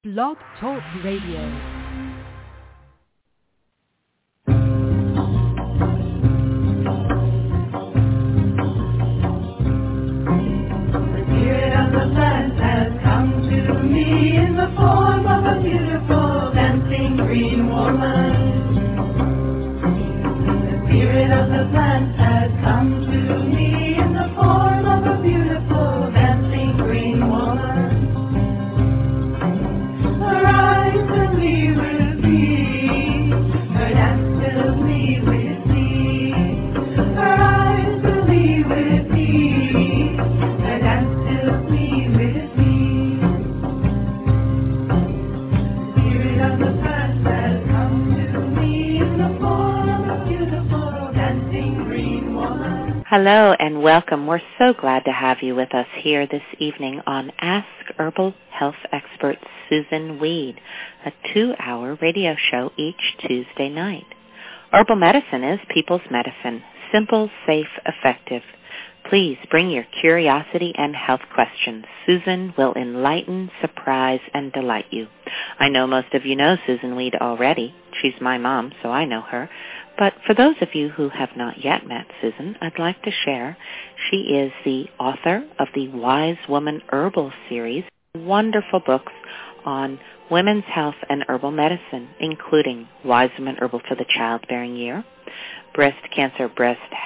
Blog Talk Radio. Hello and welcome. We're so glad to have you with us here this evening on Ask Herbal Health Expert Susan Weed, a 2-hour radio show each Tuesday night. Herbal medicine is people's medicine, simple, safe, effective. Please bring your curiosity and health questions. Susan will enlighten, surprise, and delight you. I know most of you know Susan Weed already. She's my mom, so I know her. But for those of you who have not yet met Susan, I'd like to share she is the author of the Wise Woman Herbal series, wonderful books on women's health and herbal medicine, including Wise Woman Herbal for the Childbearing Year, Breast Cancer Breast Health !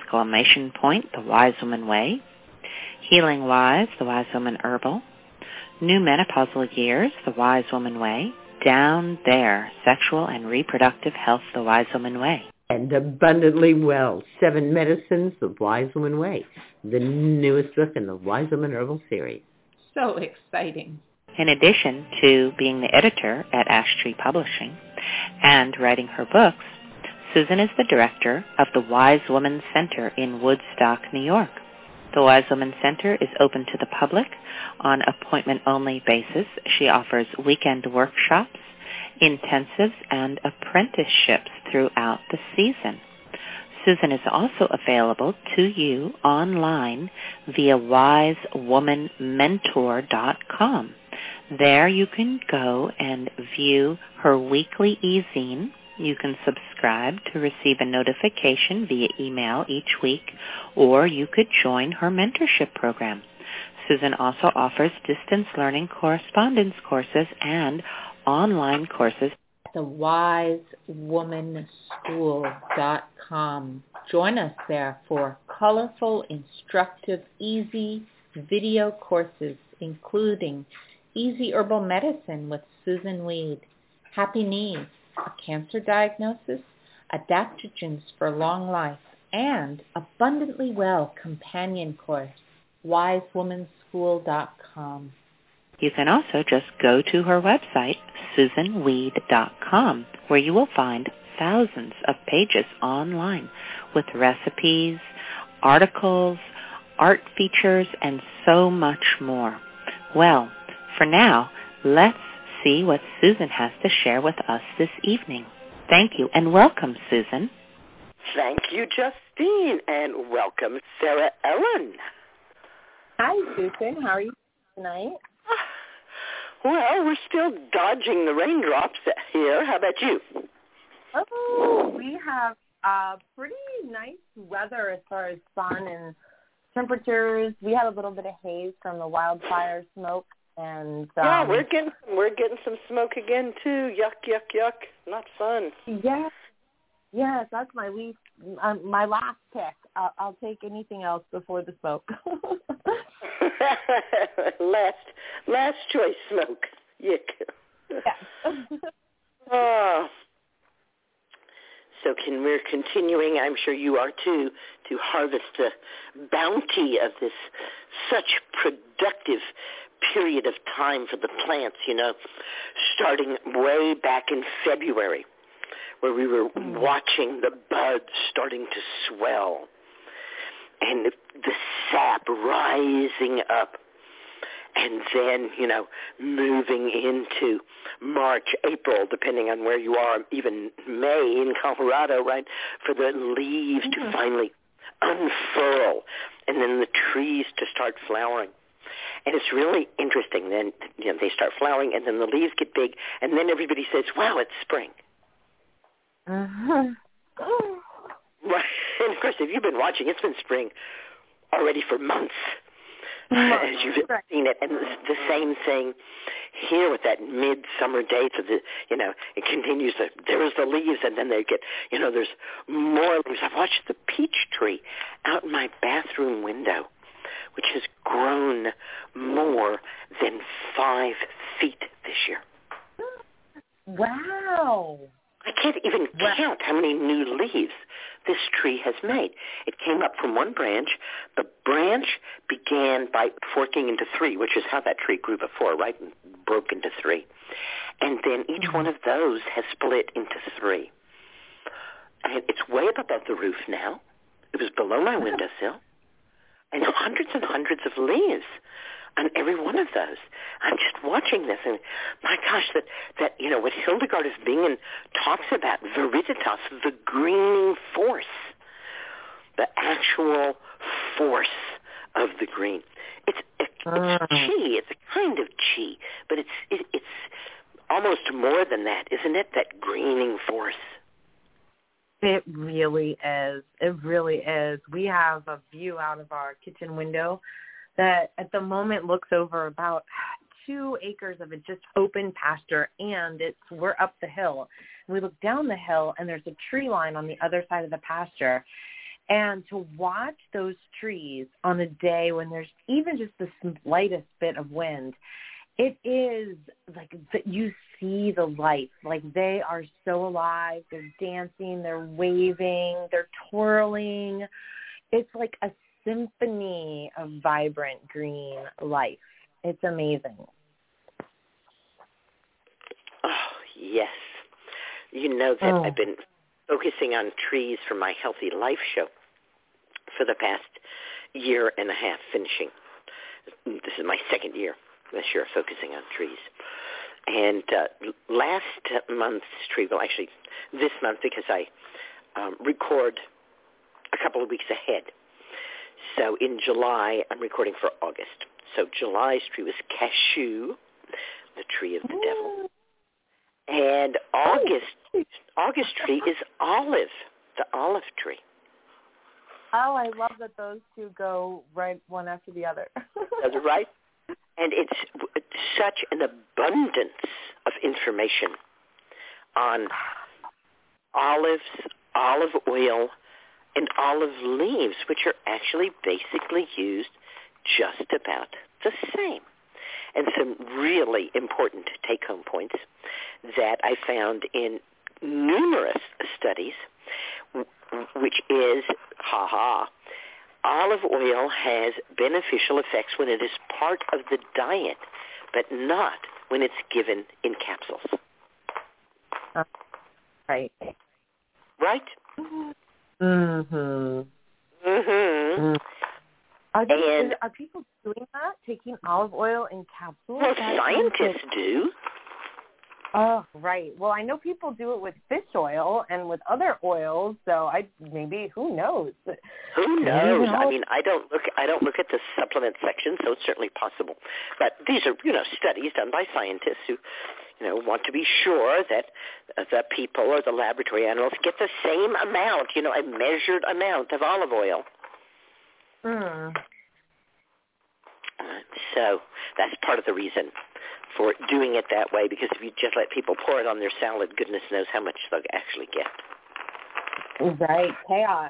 The Wise Woman Way, Healing Wise, The Wise Woman Herbal, New Menopausal Years, The Wise Woman Way, Down There, Sexual and Reproductive Health, The Wise Woman Way. And Abundantly Well, 7 Medicines, The Wise Woman Way, the newest book in the Wise Woman Herbal series. So exciting. In addition to being the editor at Ash Tree Publishing and writing her books, Susan is the director of the Wise Woman Center in Woodstock, New York. The Wise Woman Center is open to the public on appointment-only basis. She offers weekend workshops, intensives, and apprenticeships throughout the season. Susan is also available to you online via wisewomanmentor.com. There you can go and view her weekly e-zine. You can subscribe to receive a notification via email each week, or you could join her mentorship program. Susan also offers distance learning correspondence courses and online courses. The wisewomanschool.com. Join us there for colorful, instructive, easy video courses, including Easy Herbal Medicine with Susan Weed, Happy Knees, a cancer diagnosis, adaptogens for long life, and Abundantly Well companion course, wisewomanschool.com. You can also just go to her website, susanweed.com, where you will find thousands of pages online with recipes, articles, art features, and so much more. Well, for now, let's see what Susan has to share with us this evening. Thank you, and welcome, Susan. Thank you, Justine, and welcome, Sarah Ellen. Hi, Susan. How are you tonight? Well, we're still dodging the raindrops here. How about you? Oh, we have pretty nice weather as far as sun and temperatures. We had a little bit of haze from the wildfire smoke. And yeah, we're getting some smoke again too. Yuck, yuck, yuck. Not fun. Yes, that's my least, my last pick. I'll take anything else before the smoke. last choice smoke. Yuck. Yeah. So we're continuing, I'm sure you are too, to harvest the bounty of this such productive period of time for the plants, starting way back in February, where we were watching the buds starting to swell and the sap rising up, and then, moving into March, April, depending on where you are, even May in Colorado, right, for the leaves to finally unfurl and then the trees to start flowering. And it's really interesting. Then they start flowering, and then the leaves get big, and then everybody says, wow, it's spring. Uh-huh. Right. And, of course, if you've been watching, it's been spring already for months. As you've seen it. And the same thing here with that midsummer date. So it continues. There's the leaves, and then they get, there's more leaves. I've watched the peach tree out in my bathroom window, which has grown more than 5 feet this year. Wow. I can't even count how many new leaves this tree has made. It came up from one branch. The branch began by forking into 3, which is how that tree grew before, right? And broke into 3. And then each one of those has split into 3. And it's way up above the roof now. It was below my windowsill. And hundreds of leaves on every one of those. I'm just watching this, and my gosh, that what Hildegard of Bingen talks about, viriditas, the greening force, the actual force of the green. It's chi. It's a kind of chi, but it's almost more than that, isn't it? That greening force. It really is. It really is. We have a view out of our kitchen window that at the moment looks over about 2 acres of just open pasture, and we're up the hill. And we look down the hill, and there's a tree line on the other side of the pasture. And to watch those trees on a day when there's even just the slightest bit of wind, it is like you see the life. Like they are so alive. They're dancing. They're waving. They're twirling. It's like a symphony of vibrant green life. It's amazing. Oh, yes. You know that I've been focusing on trees for my Healthy Life show for the past year and a half, finishing. This is my 2nd year this year focusing on trees. And last month's tree, well, actually this month, because I record a couple of weeks ahead. So in July, I'm recording for August. So July's tree was cashew, the tree of the devil. And August tree is olive, the olive tree. Oh, I love that those two go right one after the other. That's right. And it's such an abundance of information on olives, olive oil, and olive leaves, which are actually basically used just about the same. And some really important take-home points that I found in numerous studies, which is, olive oil has beneficial effects when it is part of the diet, but not when it's given in capsules. Right. Right? Mm-hmm. Mm-hmm. Are people doing that, taking olive oil in capsules? Well, scientists do. Oh, right. Well, I know people do it with fish oil and with other oils, so who knows? Who knows? I mean, I don't look at the supplement section, so it's certainly possible. But these are, studies done by scientists who, want to be sure that the people or the laboratory animals get the same amount, a measured amount of olive oil. So that's part of the reason for doing it that way, because if you just let people pour it on their salad, goodness knows how much they'll actually get. Right. Chaos.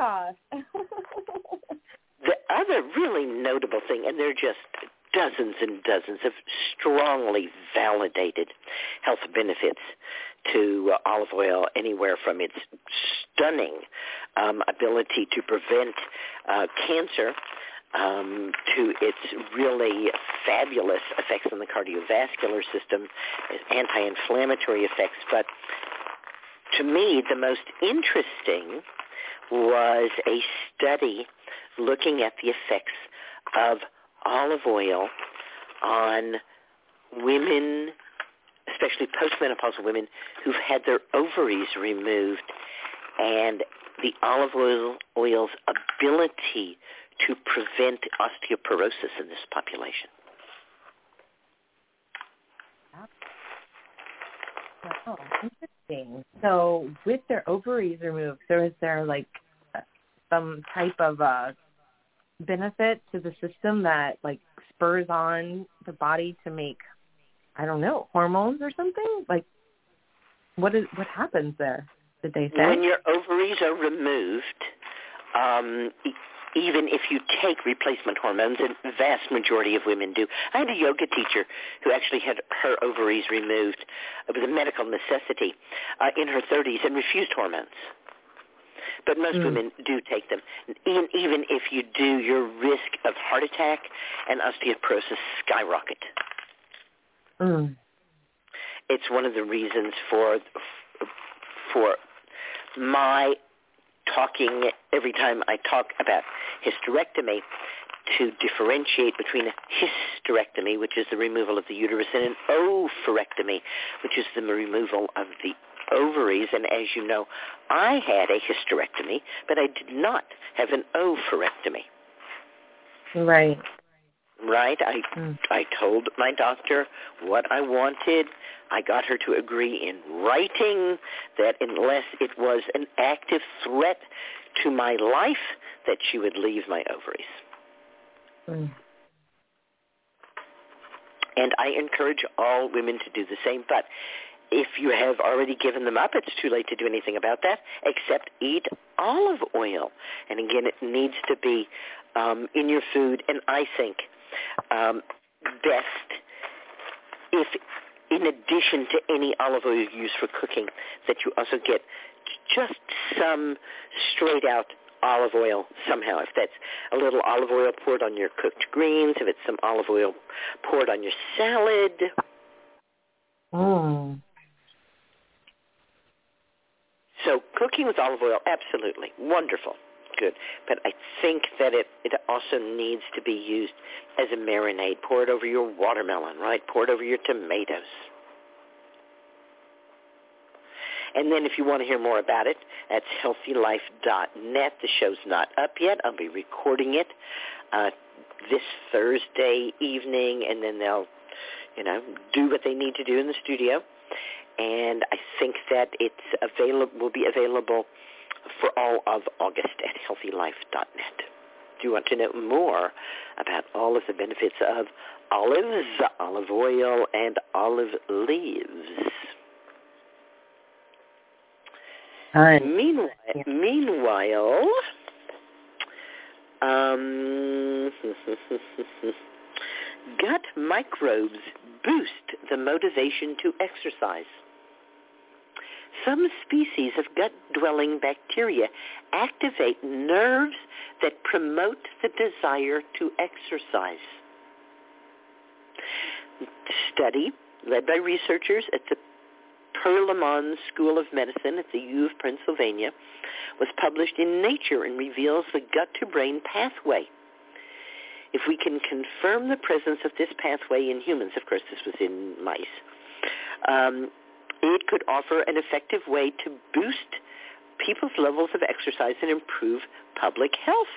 The other really notable thing, and there are just dozens and dozens of strongly validated health benefits to olive oil, anywhere from its stunning ability to prevent cancer to its really fabulous effects on the cardiovascular system, anti-inflammatory effects. But to me, the most interesting was a study looking at the effects of olive oil on women, especially postmenopausal women, who've had their ovaries removed, and the olive oil's ability to prevent osteoporosis in this population. Oh, interesting. So with their ovaries removed, so is there like some type of benefit to the system that like spurs on the body to make, I don't know, hormones or something? Like what happens there? Did they say? When your ovaries are removed, even if you take replacement hormones, and the vast majority of women do. I had a yoga teacher who actually had her ovaries removed. It was a medical necessity in her 30s and refused hormones. But most women do take them. Even if you do, your risk of heart attack and osteoporosis skyrocket. It's one of the reasons for my talking every time I talk about hysterectomy to differentiate between a hysterectomy, which is the removal of the uterus, and an oophorectomy, which is the removal of the ovaries. And as you know, I had a hysterectomy, but I did not have an oophorectomy. Right. Right? I told my doctor what I wanted. I got her to agree in writing that unless it was an active threat to my life, that she would leave my ovaries. And I encourage all women to do the same. But if you have already given them up, it's too late to do anything about that, except eat olive oil. And again, it needs to be in your food. And I think best if, in addition to any olive oil you use for cooking, that you also get just some straight-out olive oil somehow. If that's a little olive oil poured on your cooked greens, if it's some olive oil poured on your salad. So cooking with olive oil, absolutely. Wonderful. Good. But I think that it also needs to be used as a marinade. Pour it over your watermelon, right? Pour it over your tomatoes. And then if you want to hear more about it, that's healthylife.net. The show's not up yet. I'll be recording it this Thursday evening, and then they'll, do what they need to do in the studio. And I think that will be available for all of August at healthylife.net. Do you want to know more about all of the benefits of olives, olive oil, and olive leaves? Meanwhile, gut microbes boost the motivation to exercise. Some species of gut-dwelling bacteria activate nerves that promote the desire to exercise. Study led by researchers at the Perelman School of Medicine at the U of Pennsylvania was published in Nature and reveals the gut-to-brain pathway. If we can confirm the presence of this pathway in humans, of course this was in mice, it could offer an effective way to boost people's levels of exercise and improve public health.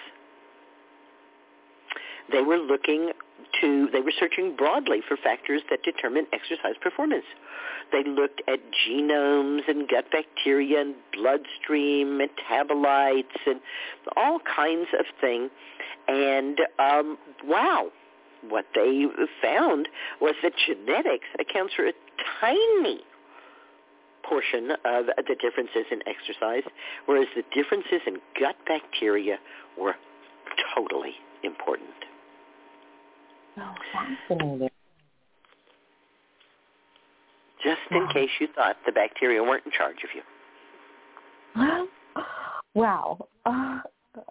They were searching broadly for factors that determine exercise performance. They looked at genomes and gut bacteria and bloodstream metabolites and all kinds of things. And wow, what they found was that genetics accounts for a tiny portion of the differences in exercise, whereas the differences in gut bacteria were totally important. Oh, fascinating. Just in case you thought the bacteria weren't in charge of you. Wow. Wow.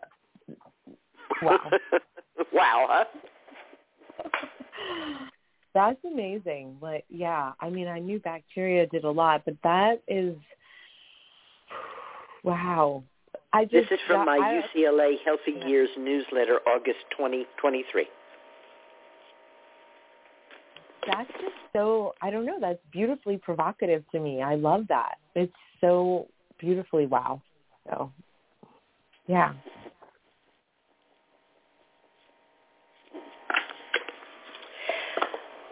Wow, huh? That's amazing. Like, yeah, I mean, I knew bacteria did a lot, but that is, wow. This is from my UCLA Healthy Years newsletter, August 2023. That's just so, I don't know, that's beautifully provocative to me. I love that. It's so beautifully wow. So, yeah.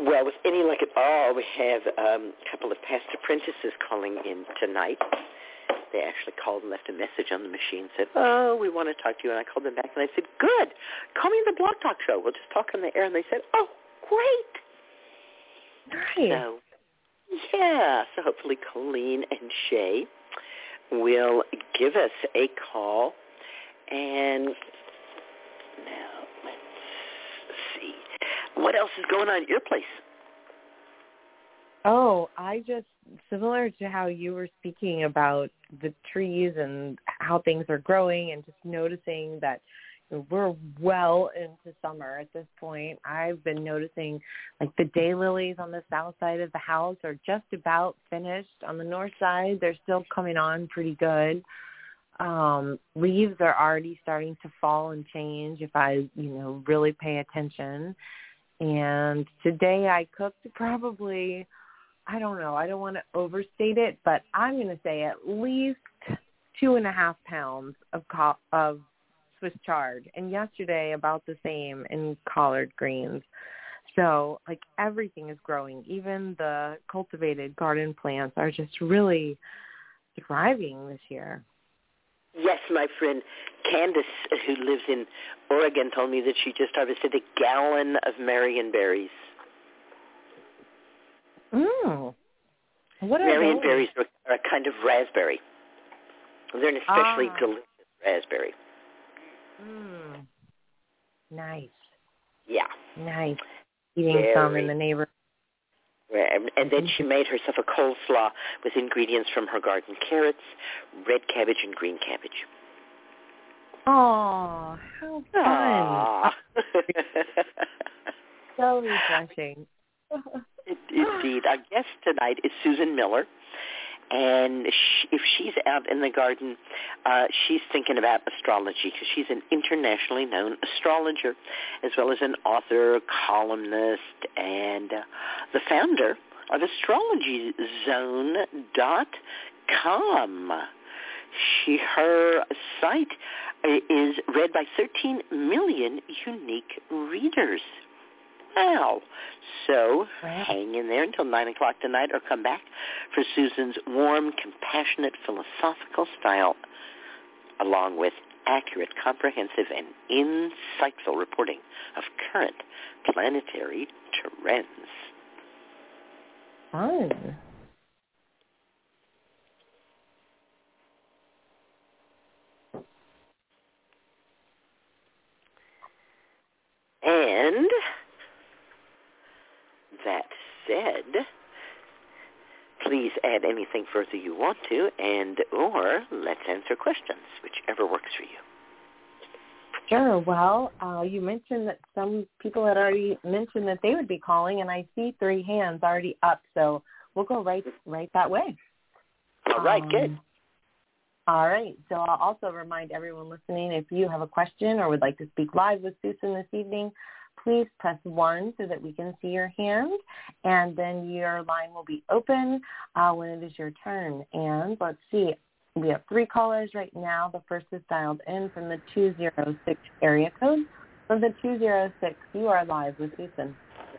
Well, with any luck at all, we have a couple of past apprentices calling in tonight. They actually called and left a message on the machine, said, oh, we want to talk to you. And I called them back, and I said, good. Call me in the Blog Talk Show. We'll just talk on the air. And they said, oh, great. Nice. So, yeah. So hopefully Colleen and Shay will give us a call. And now let's see. What else is going on at your place? Oh, similar to how you were speaking about the trees and how things are growing and just noticing that we're well into summer at this point. I've been noticing like the daylilies on the south side of the house are just about finished. On the north side, they're still coming on pretty good. Leaves are already starting to fall and change if I, really pay attention. And today I cooked probably, I don't know, I don't want to overstate it, but I'm going to say at least 2.5 pounds of Swiss chard, and yesterday about the same in collard greens. So, like, everything is growing. Even the cultivated garden plants are just really thriving this year. Yes, my friend Candace, who lives in Oregon, told me that she just harvested a gallon of Marionberries. What are Marionberries are a kind of raspberry. They're an especially delicious raspberry. Nice. Yeah. Nice. Eating some in the neighborhood. And then she made herself a coleslaw with ingredients from her garden: carrots, red cabbage, and green cabbage. Oh, how fun. So refreshing. Indeed. Our guest tonight is Susan Miller. And if she's out in the garden, she's thinking about astrology because she's an internationally known astrologer, as well as an author, columnist, and the founder of AstrologyZone.com. Her site is read by 13 million unique readers. Wow. So hang in there until 9 o'clock tonight or come back for Susan's warm, compassionate, philosophical style, along with accurate, comprehensive, and insightful reporting of current planetary trends. Fun. And that said, please add anything further you want to, or let's answer questions, whichever works for you. Sure. Well, you mentioned that some people had already mentioned that they would be calling, and I see 3 hands already up, so we'll go right that way. All right, good. All right. So I'll also remind everyone listening, if you have a question or would like to speak live with Susan this evening, please press 1 so that we can see your hand, and then your line will be open when it is your turn. And let's see. We have 3 callers right now. The first is dialed in from the 206 area code. From the 206, you are live with Susan.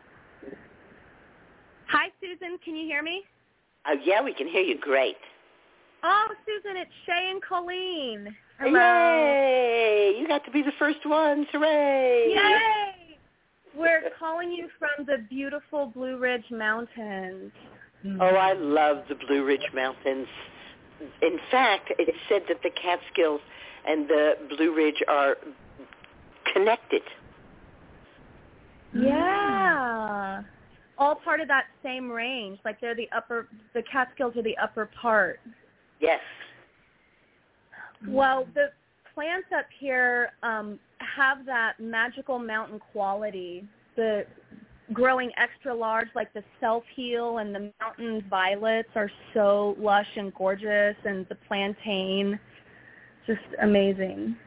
Hi, Susan. Can you hear me? Yeah, we can hear you great. Oh, Susan, it's Shay and Colleen. Hello. Yay! You got to be the first ones. Hooray! Yay! We're calling you from the beautiful Blue Ridge Mountains. Oh, I love the Blue Ridge Mountains. In fact, it's said that the Catskills and the Blue Ridge are connected. Yeah. All part of that same range. Like they're the Catskills are the upper part. Yes. Well, the plants up here have that magical mountain quality. The growing extra large, like the self-heal and the mountain violets are so lush and gorgeous, and the plantain, just amazing.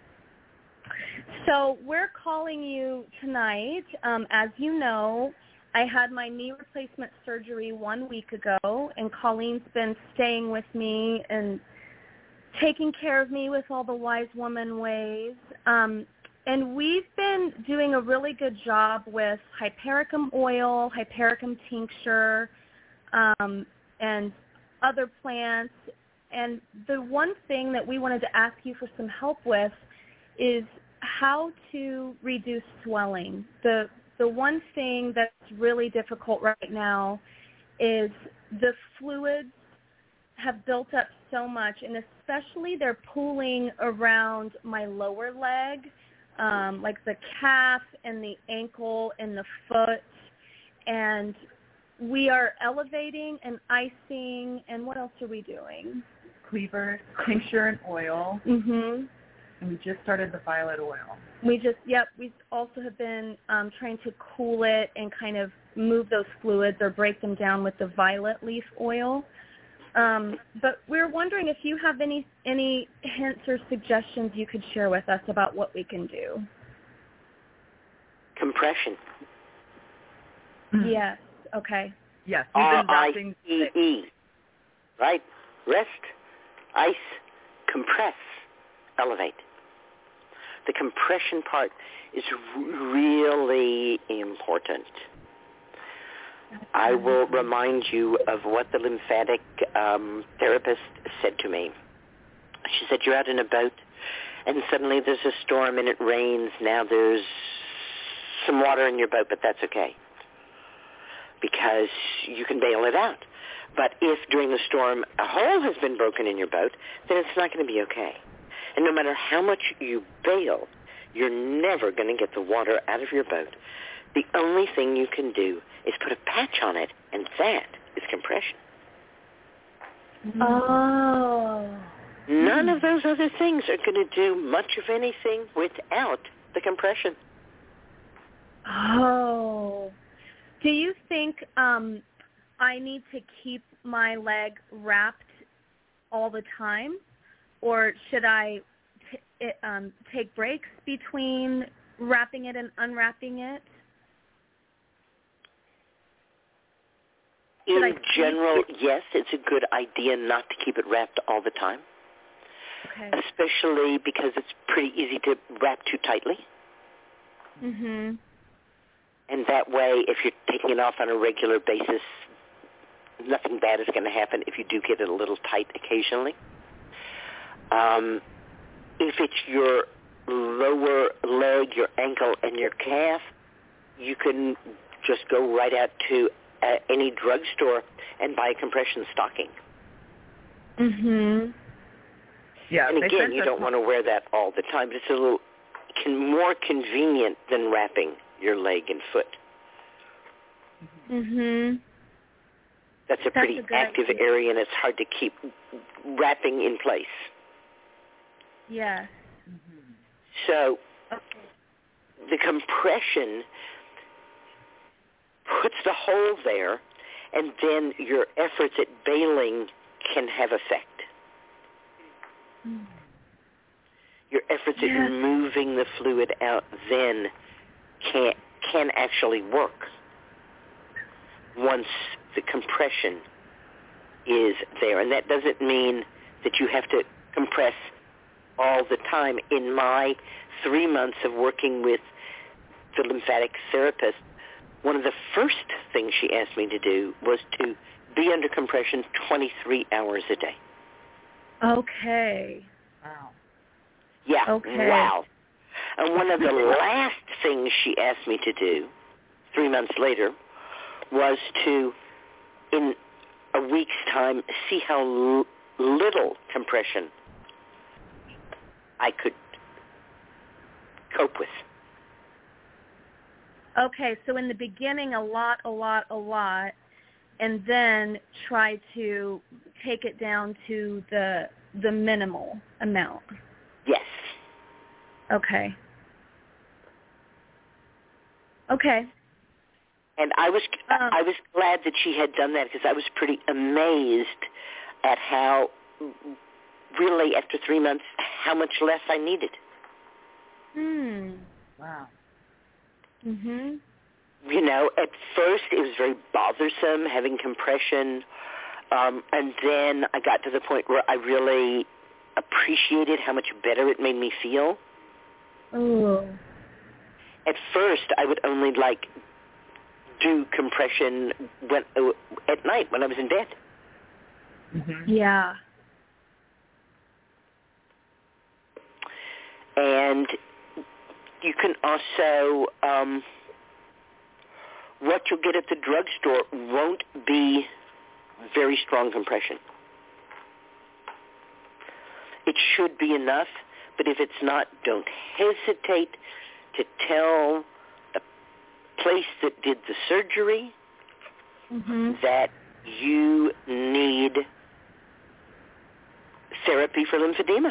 So we're calling you tonight. As you know, I had my knee replacement surgery 1 week ago, and Colleen's been staying with me and taking care of me with all the wise woman ways. And we've been doing a really good job with hypericum oil, hypericum tincture, and other plants. And the one thing that we wanted to ask you for some help with is how to reduce swelling. The one thing that's really difficult right now is the fluids have built up so much, and especially they're pooling around my lower leg, like the calf and the ankle and the foot. And we are elevating and icing, and what else are we doing? Cleaver, tincture, and oil. Mm-hmm. And we just started the violet oil. We also have been trying to cool it and kind of move those fluids or break them down with the violet leaf oil. But we're wondering if you have any hints or suggestions you could share with us about what we can do. Compression. Yes. Okay. Yes. We've been wrapping R-I-E-E. Right? Rest, ice, compress, elevate. The compression part is really important. I will remind you of what the lymphatic therapist said to me. She said, you're out in a boat, and suddenly there's a storm and it rains. Now there's some water in your boat, but that's okay, because you can bail it out. But if during the storm a hole has been broken in your boat, then it's not going to be okay. And no matter how much you bail, you're never going to get the water out of your boat. The only thing you can do is put a patch on it, and that is compression. Oh. None of those other things are going to do much of anything without the compression. Oh. Do you think I need to keep my leg wrapped all the time, or should I take breaks between wrapping it and unwrapping it? In general, yes, it's a good idea not to keep it wrapped all the time, okay. Especially because it's pretty easy to wrap too tightly. Mm-hmm. And that way, if you're taking it off on a regular basis, nothing bad is going to happen if you do get it a little tight occasionally. If it's your lower leg, your ankle, and your calf, you can just go right out to any drugstore and buy a compression stocking. Mm-hmm. Yeah. And again, you don't want to wear that all the time, but it's a little more convenient than wrapping your leg and foot. Mm-hmm. That's a pretty active area, and it's hard to keep wrapping in place. Yes. Mm-hmm. So the compression puts the hole there, and then your efforts at bailing can have effect. Mm. Your efforts at moving the fluid out then can actually work once the compression is there. And that doesn't mean that you have to compress all the time. In my 3 months of working with the lymphatic therapist, one of the first things she asked me to do was to be under compression 23 hours a day. Okay. Wow. Yeah, okay. Wow. And one of the last things she asked me to do 3 months later was to, in a week's time, see how little compression I could cope with. Okay, so in the beginning, a lot, and then try to take it down to the minimal amount. Yes. Okay. Okay. And I was glad that she had done that, because I was pretty amazed at how, really, after 3 months, how much less I needed. Wow. Mhm. You know, at first it was very bothersome having compression, and then I got to the point where I really appreciated how much better it made me feel. Oh. At first, I would only do compression at night when I was in bed. Mm-hmm. Yeah. And you can also, what you'll get at the drugstore won't be very strong compression. It should be enough, but if it's not, don't hesitate to tell the place that did the surgery that you need therapy for lymphedema.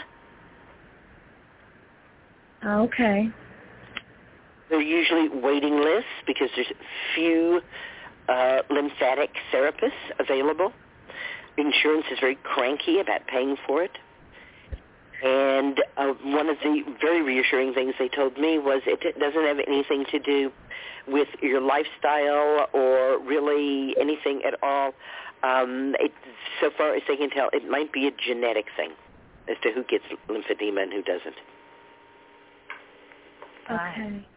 Okay. There are usually waiting lists because there's few lymphatic therapists available. Insurance is very cranky about paying for it. And one of the very reassuring things they told me was it doesn't have anything to do with your lifestyle or really anything at all. So far as they can tell, it might be a genetic thing as to who gets lymphedema and who doesn't. Okay.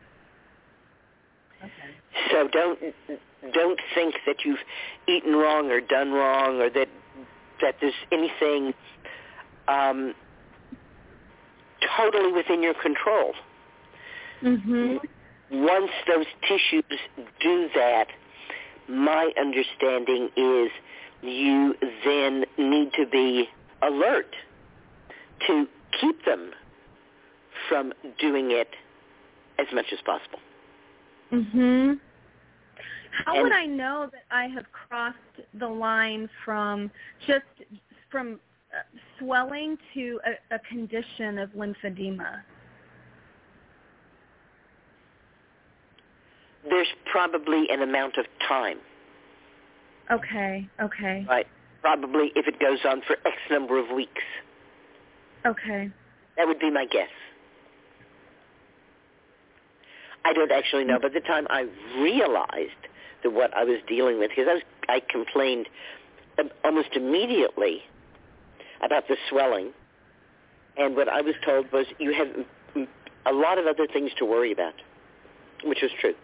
So don't think that you've eaten wrong or done wrong or that there's anything totally within your control. Once those tissues do that, my understanding is you then need to be alert to keep them from doing it as much as possible. How would I know that I have crossed the line from swelling to a condition of lymphedema? There's probably an amount of time. Okay. Right. Probably if it goes on for X number of weeks. Okay. That would be my guess. I don't actually know. By the time I realized that what I was dealing with, because I complained almost immediately about the swelling, and what I was told was you have a lot of other things to worry about, which was true.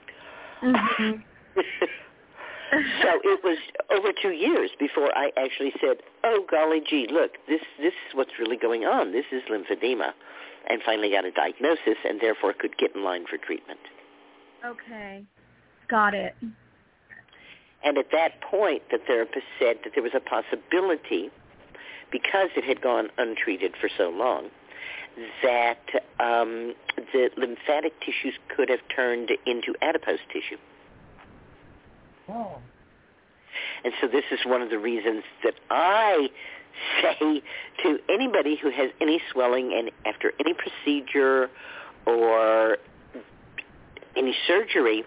So it was over 2 years before I actually said, oh, golly gee, look, this is what's really going on. This is lymphedema, and finally got a diagnosis and therefore could get in line for treatment. Okay. Got it. And at that point, the therapist said that there was a possibility, because it had gone untreated for so long, that the lymphatic tissues could have turned into adipose tissue. Oh. And so this is one of the reasons that I say to anybody who has any swelling and after any procedure or any surgery,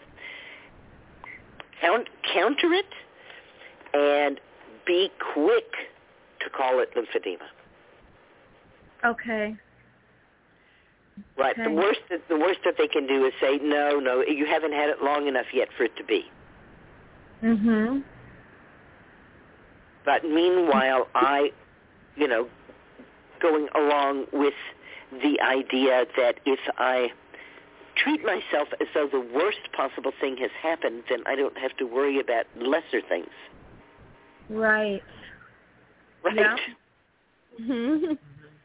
counter it and be quick to call it lymphedema. Okay. Right. Okay. The worst that they can do is say, no, you haven't had it long enough yet for it to be. But meanwhile, going along with the idea that if I treat myself as though the worst possible thing has happened, then I don't have to worry about lesser things. Right. Right? Yeah.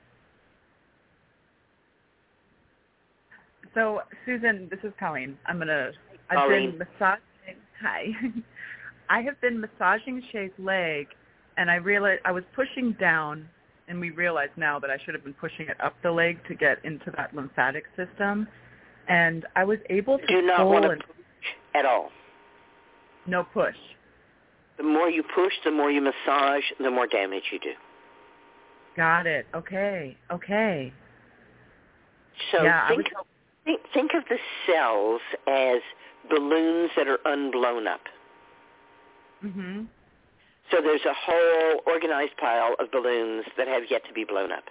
So, Susan, this is Colleen. I've Colleen. been massaging. Hi. I have been massaging Shay's leg, and I realized I was pushing down, and we realize now that I should have been pushing it up the leg to get into that lymphatic system. And I was able to do not pull want to and push at all. No push. The more you push, the more you massage, the more damage you do. Got it. Okay. So yeah, think of the cells as balloons that are unblown up. So there's a whole organized pile of balloons that have yet to be blown up.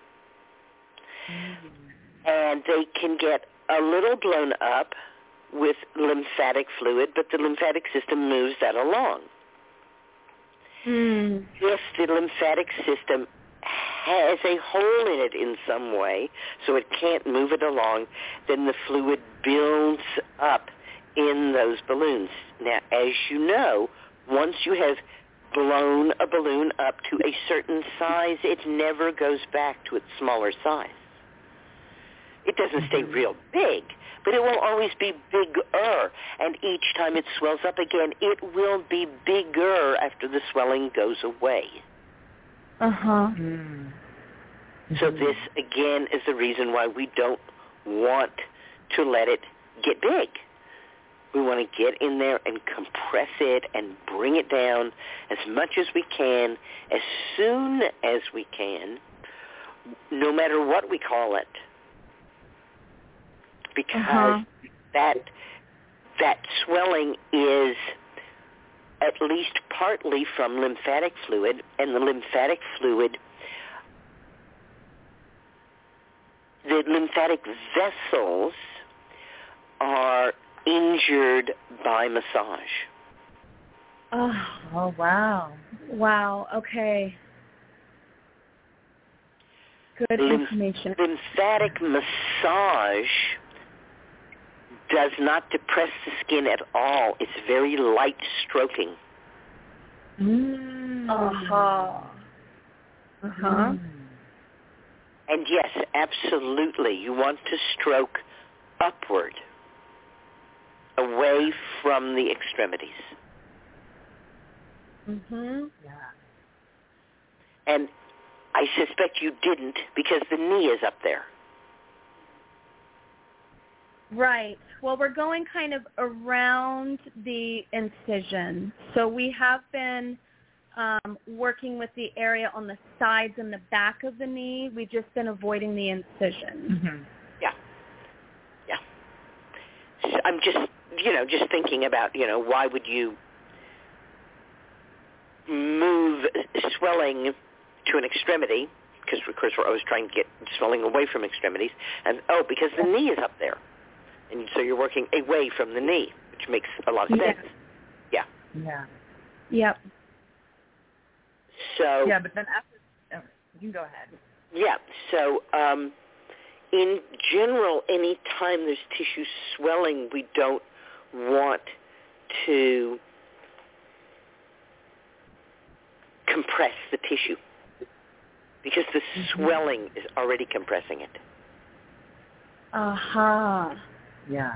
And they can get a little blown up with lymphatic fluid, but the lymphatic system moves that along. If the lymphatic system has a hole in it in some way, so it can't move it along, then the fluid builds up in those balloons. Now, as you know, once you have blown a balloon up to a certain size, it never goes back to its smaller size. It doesn't stay real big, but it will always be bigger. And each time it swells up again, it will be bigger after the swelling goes away. Uh-huh. So this, again, is the reason why we don't want to let it get big. We want to get in there and compress it and bring it down as much as we can, as soon as we can, no matter what we call it. Because that swelling is at least partly from lymphatic fluid, and the lymphatic vessels are injured by massage. Oh, wow. Wow, okay. Good information. Lymphatic massage does not depress the skin at all. It's very light stroking. And yes, absolutely, you want to stroke upward, away from the extremities. And I suspect you didn't, because the knee is up there. Right. Well, we're going kind of around the incision. So we have been working with the area on the sides and the back of the knee. We've just been avoiding the incision. Yeah. So I'm just thinking about, why would you move swelling to an extremity, because, of course, we're always trying to get swelling away from extremities, and, because the knee is up there. And so you're working away from the knee, which makes a lot of sense. Yeah. Yep. So. Yeah, but then after, you can go ahead. Yeah. So, in general, any time there's tissue swelling, we don't want to compress the tissue, because the swelling is already compressing it. Yeah.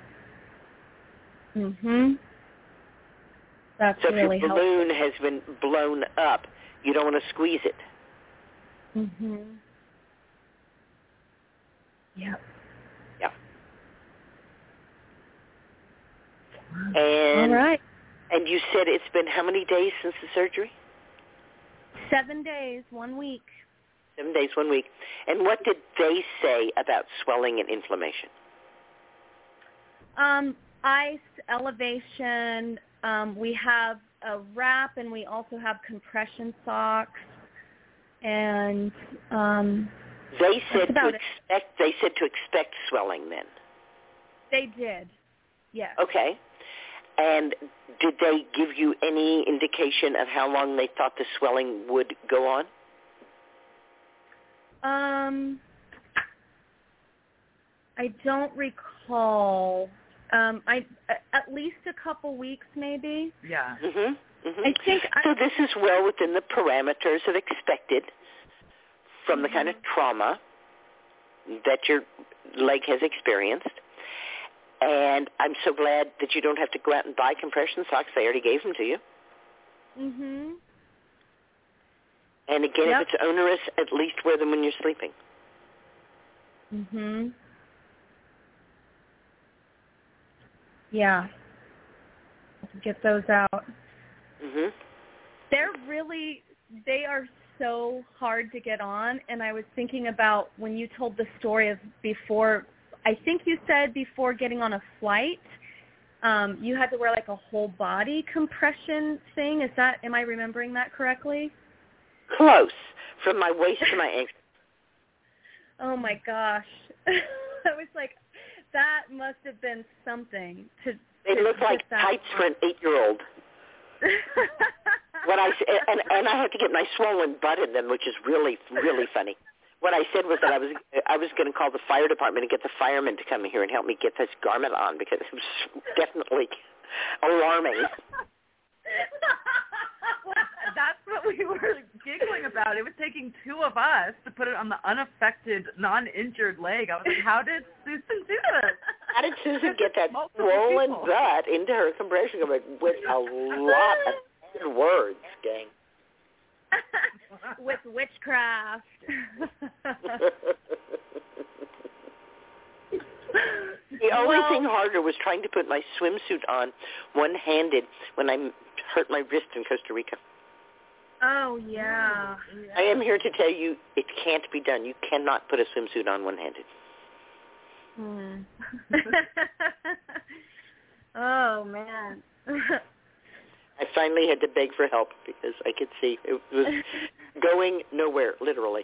That's so really if your balloon has been blown up, you don't want to squeeze it. Yep. Yeah. And, all right. And you said it's been how many days since the surgery? 7 days, 1 week. 7 days, 1 week. And what did they say about swelling and inflammation? Ice, elevation. We have a wrap, and we also have compression socks. And they said to expect swelling. Then they did. Yes. Okay. And did they give you any indication of how long they thought the swelling would go on? I don't recall. At least a couple weeks, maybe. Yeah. I think. So this is well within the parameters of expected from the kind of trauma that your leg has experienced. And I'm so glad that you don't have to go out and buy compression socks. They already gave them to you. And again, if it's onerous, at least wear them when you're sleeping. Yeah. Get those out. They are so hard to get on. And I was thinking about when you told the story of before, I think you said before getting on a flight, you had to wear like a whole body compression thing. Am I remembering that correctly? Close. From my waist to my ankle. Oh my gosh. I was like, that must have been something. They look like tights for an 8-year-old. What I and I had to get my swollen butt in them, which is really funny. What I said was that I was going to call the fire department and get the firemen to come here and help me get this garment on because it was definitely alarming. That's what we were giggling about. It was taking two of us to put it on the unaffected, non-injured leg. I was like, how did Susan do this? How did Susan get that swollen butt into her compression garment with a lot of good words, gang? With witchcraft. The only thing harder was trying to put my swimsuit on one-handed when I hurt my wrist in Costa Rica. Oh, yeah. I am here to tell you it can't be done. You cannot put a swimsuit on one-handed. Oh, man. I finally had to beg for help because I could see it was going nowhere, literally.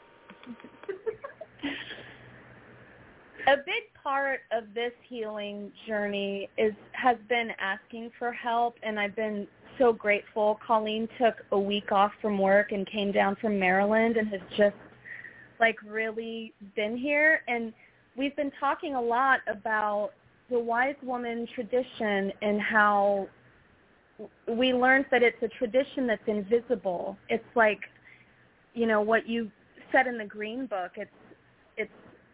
A big part of this healing journey has been asking for help, and I've been so grateful. Colleen took a week off from work and came down from Maryland and has just, really been here. And we've been talking a lot about the wise woman tradition and how we learned that it's a tradition that's invisible. It's like, what you said in the Green Book. It's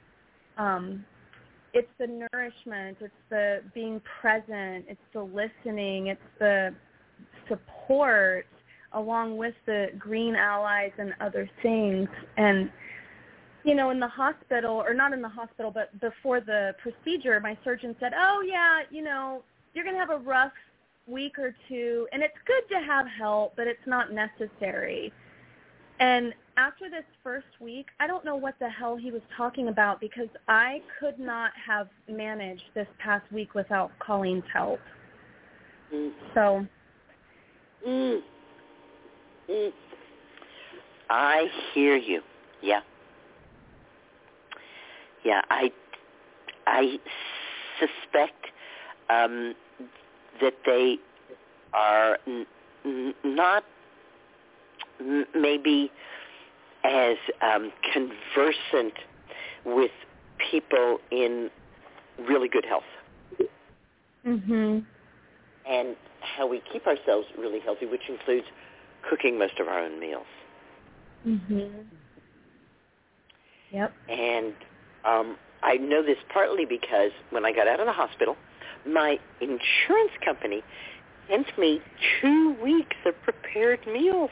the nourishment, it's the being present, it's the listening, it's the support along with the green allies and other things. And, in the hospital, or not in the hospital, but before the procedure, my surgeon said, oh, yeah, you're going to have a rough week or two, and it's good to have help, but it's not necessary. And after this first week, I don't know what the hell he was talking about because I could not have managed this past week without Colleen's help. So. I hear you. Yeah. Yeah, I suspect that they are not maybe as conversant with people in really good health. Mm-hmm. And how we keep ourselves really healthy, which includes cooking most of our own meals. Mm-hmm. Yep. And I know this partly because when I got out of the hospital, my insurance company sent me 2 weeks of prepared meals.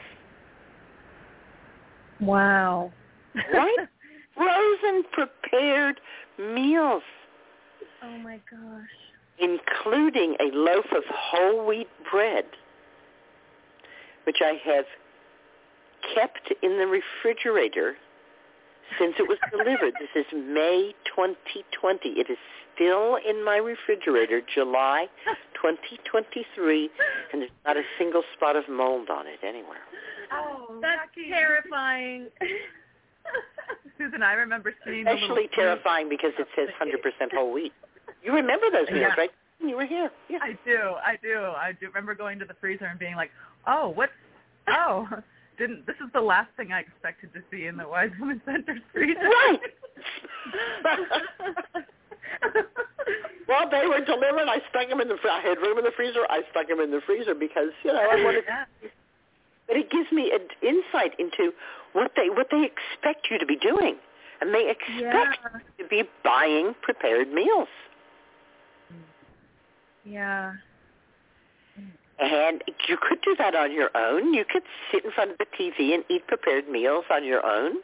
Wow. Right? Frozen prepared meals. Oh, my gosh. Including a loaf of whole wheat bread, which I have kept in the refrigerator since it was delivered. This is May 2020. It is still in my refrigerator, July 2023, and there's not a single spot of mold on it anywhere. Oh, that's terrifying. Susan, I remember seeing especially terrifying because it says 100% whole wheat. You remember those meals, right? You were here. Yeah. I do remember going to the freezer and being like, this is the last thing I expected to see in the Wise Woman Center's freezer. Right. Well, they were delivered. I stuck them in the I had room in the freezer. I stuck them in the freezer because, I wanted but it gives me an insight into what they expect you to be doing. And they expect you to be buying prepared meals. Yeah. And you could do that on your own. You could sit in front of the TV and eat prepared meals on your own.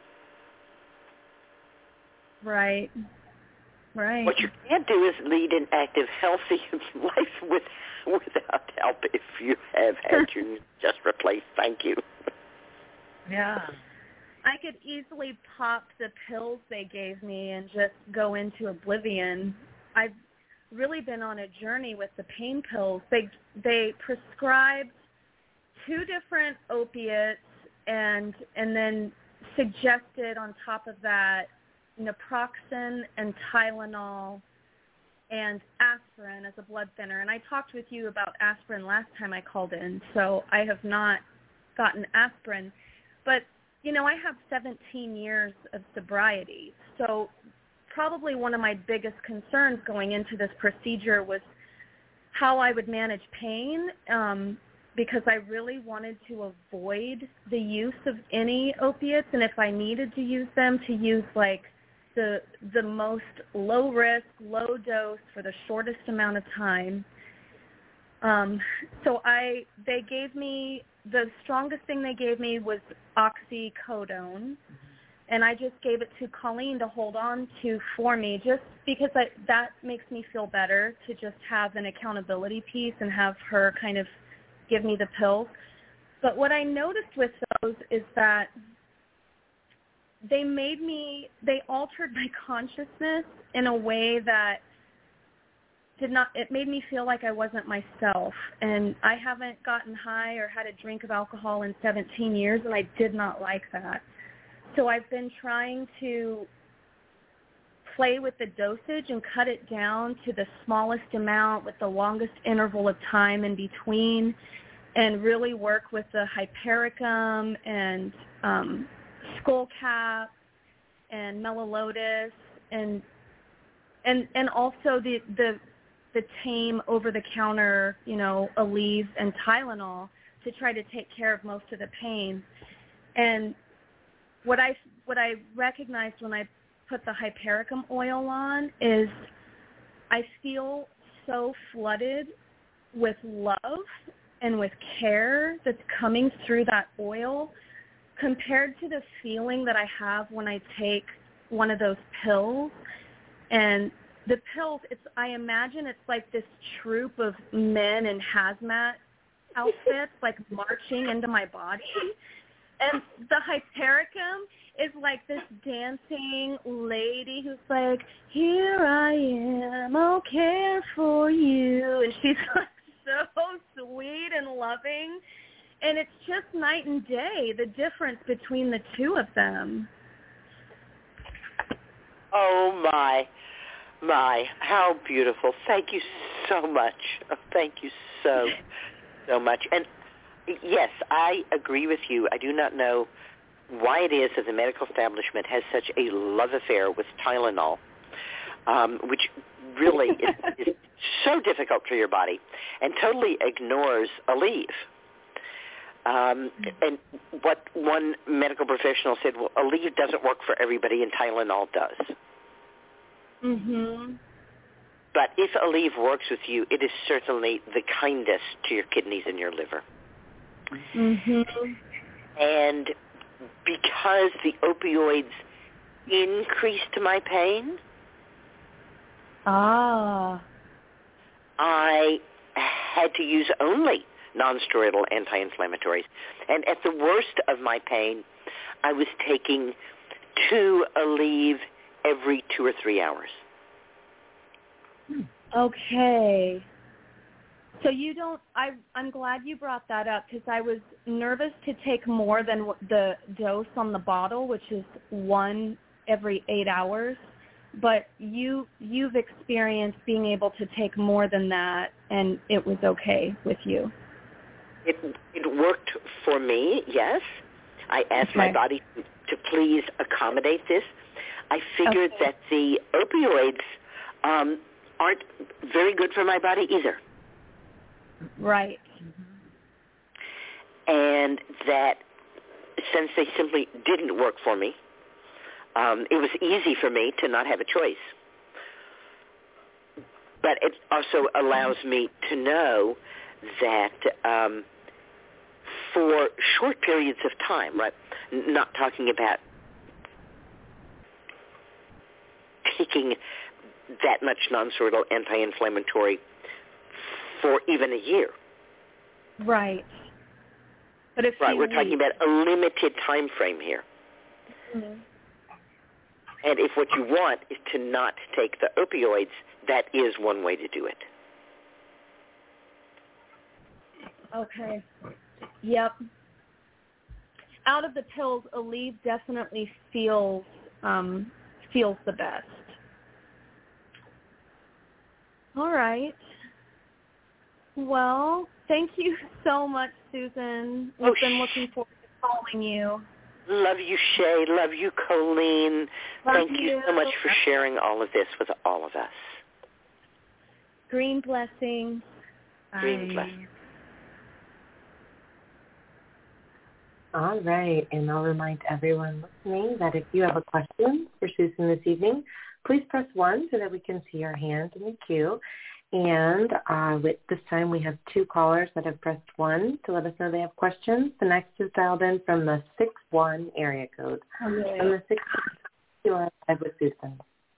Right. What you can't do is lead an active, healthy life without help if you have had your just replaced. Thank you. Yeah. I could easily pop the pills they gave me and just go into oblivion. I've really been on a journey with the pain pills. They prescribed 2 different opiates and then suggested on top of that naproxen and Tylenol and aspirin as a blood thinner. And I talked with you about aspirin last time I called in, so I have not gotten aspirin. But, you know, I have 17 years of sobriety, so probably one of my biggest concerns going into this procedure was how I would manage pain, because I really wanted to avoid the use of any opiates, and if I needed to use them, to use like the most low risk, low dose for the shortest amount of time. So they gave me, the strongest thing they gave me was oxycodone, and I just gave it to Colleen to hold on to for me, just because that makes me feel better to just have an accountability piece and have her kind of give me the pills. But what I noticed with those is that they altered my consciousness in a way that it made me feel like I wasn't myself. And I haven't gotten high or had a drink of alcohol in 17 years, and I did not like that. So I've been trying to play with the dosage and cut it down to the smallest amount with the longest interval of time in between, and really work with the hypericum and skullcap and mellolotus and also the tame over-the-counter, you know, Aleve and Tylenol to try to take care of most of the pain. And what I recognized when I put the hypericum oil on is I feel so flooded with love and with care that's coming through that oil compared to the feeling that I have when I take one of those pills. And the pills, I imagine it's like this troop of men in hazmat outfits like marching into my body. And the hypericum is like this dancing lady who's like, here I am, I'll care for you. And she's like so sweet and loving. And it's just night and day, the difference between the two of them. Oh, my, how beautiful. Thank you so much. Thank you so much. And yes, I agree with you. I do not know why it is that the medical establishment has such a love affair with Tylenol, which really is so difficult for your body, and totally ignores Aleve. And what one medical professional said, well, Aleve doesn't work for everybody, and Tylenol does. Mm-hmm. But if Aleve works with you, it is certainly the kindest to your kidneys and your liver. Mm-hmm. And because the opioids increased my pain, I had to use only non-steroidal anti-inflammatories. And at the worst of my pain, I was taking 2 Aleve every 2 or 3 hours. Okay. So you don't, I'm glad you brought that up, because I was nervous to take more than the dose on the bottle, which is 1 every 8 hours. But you've experienced being able to take more than that, and it was okay with you. It worked for me, yes. I asked my body to please accommodate this. I figured that the opioids aren't very good for my body either. Right. And that since they simply didn't work for me, it was easy for me to not have a choice. But it also allows me to know that for short periods of time, right, not talking about taking that much non-steroidal anti-inflammatory for even a year. Right. But if we're talking about a limited time frame here. Mm-hmm. And if what you want is to not take the opioids, that is one way to do it. Okay. Yep. Out of the pills, Aleve definitely feels the best. All right. Well, thank you so much, Susan. We've been looking forward to calling you. Love you, Shay. Love you, Colleen. Thank you so much for sharing all of this with all of us. Green blessings. Green blessings. All right, and I'll remind everyone listening that if you have a question for Susan this evening, please press 1 so that we can see your hand in the queue. And with this time, we have 2 callers that have pressed 1 to let us know they have questions. The next is dialed in from the 6-1 area code. Okay. From the 6-1, you are live with Susan.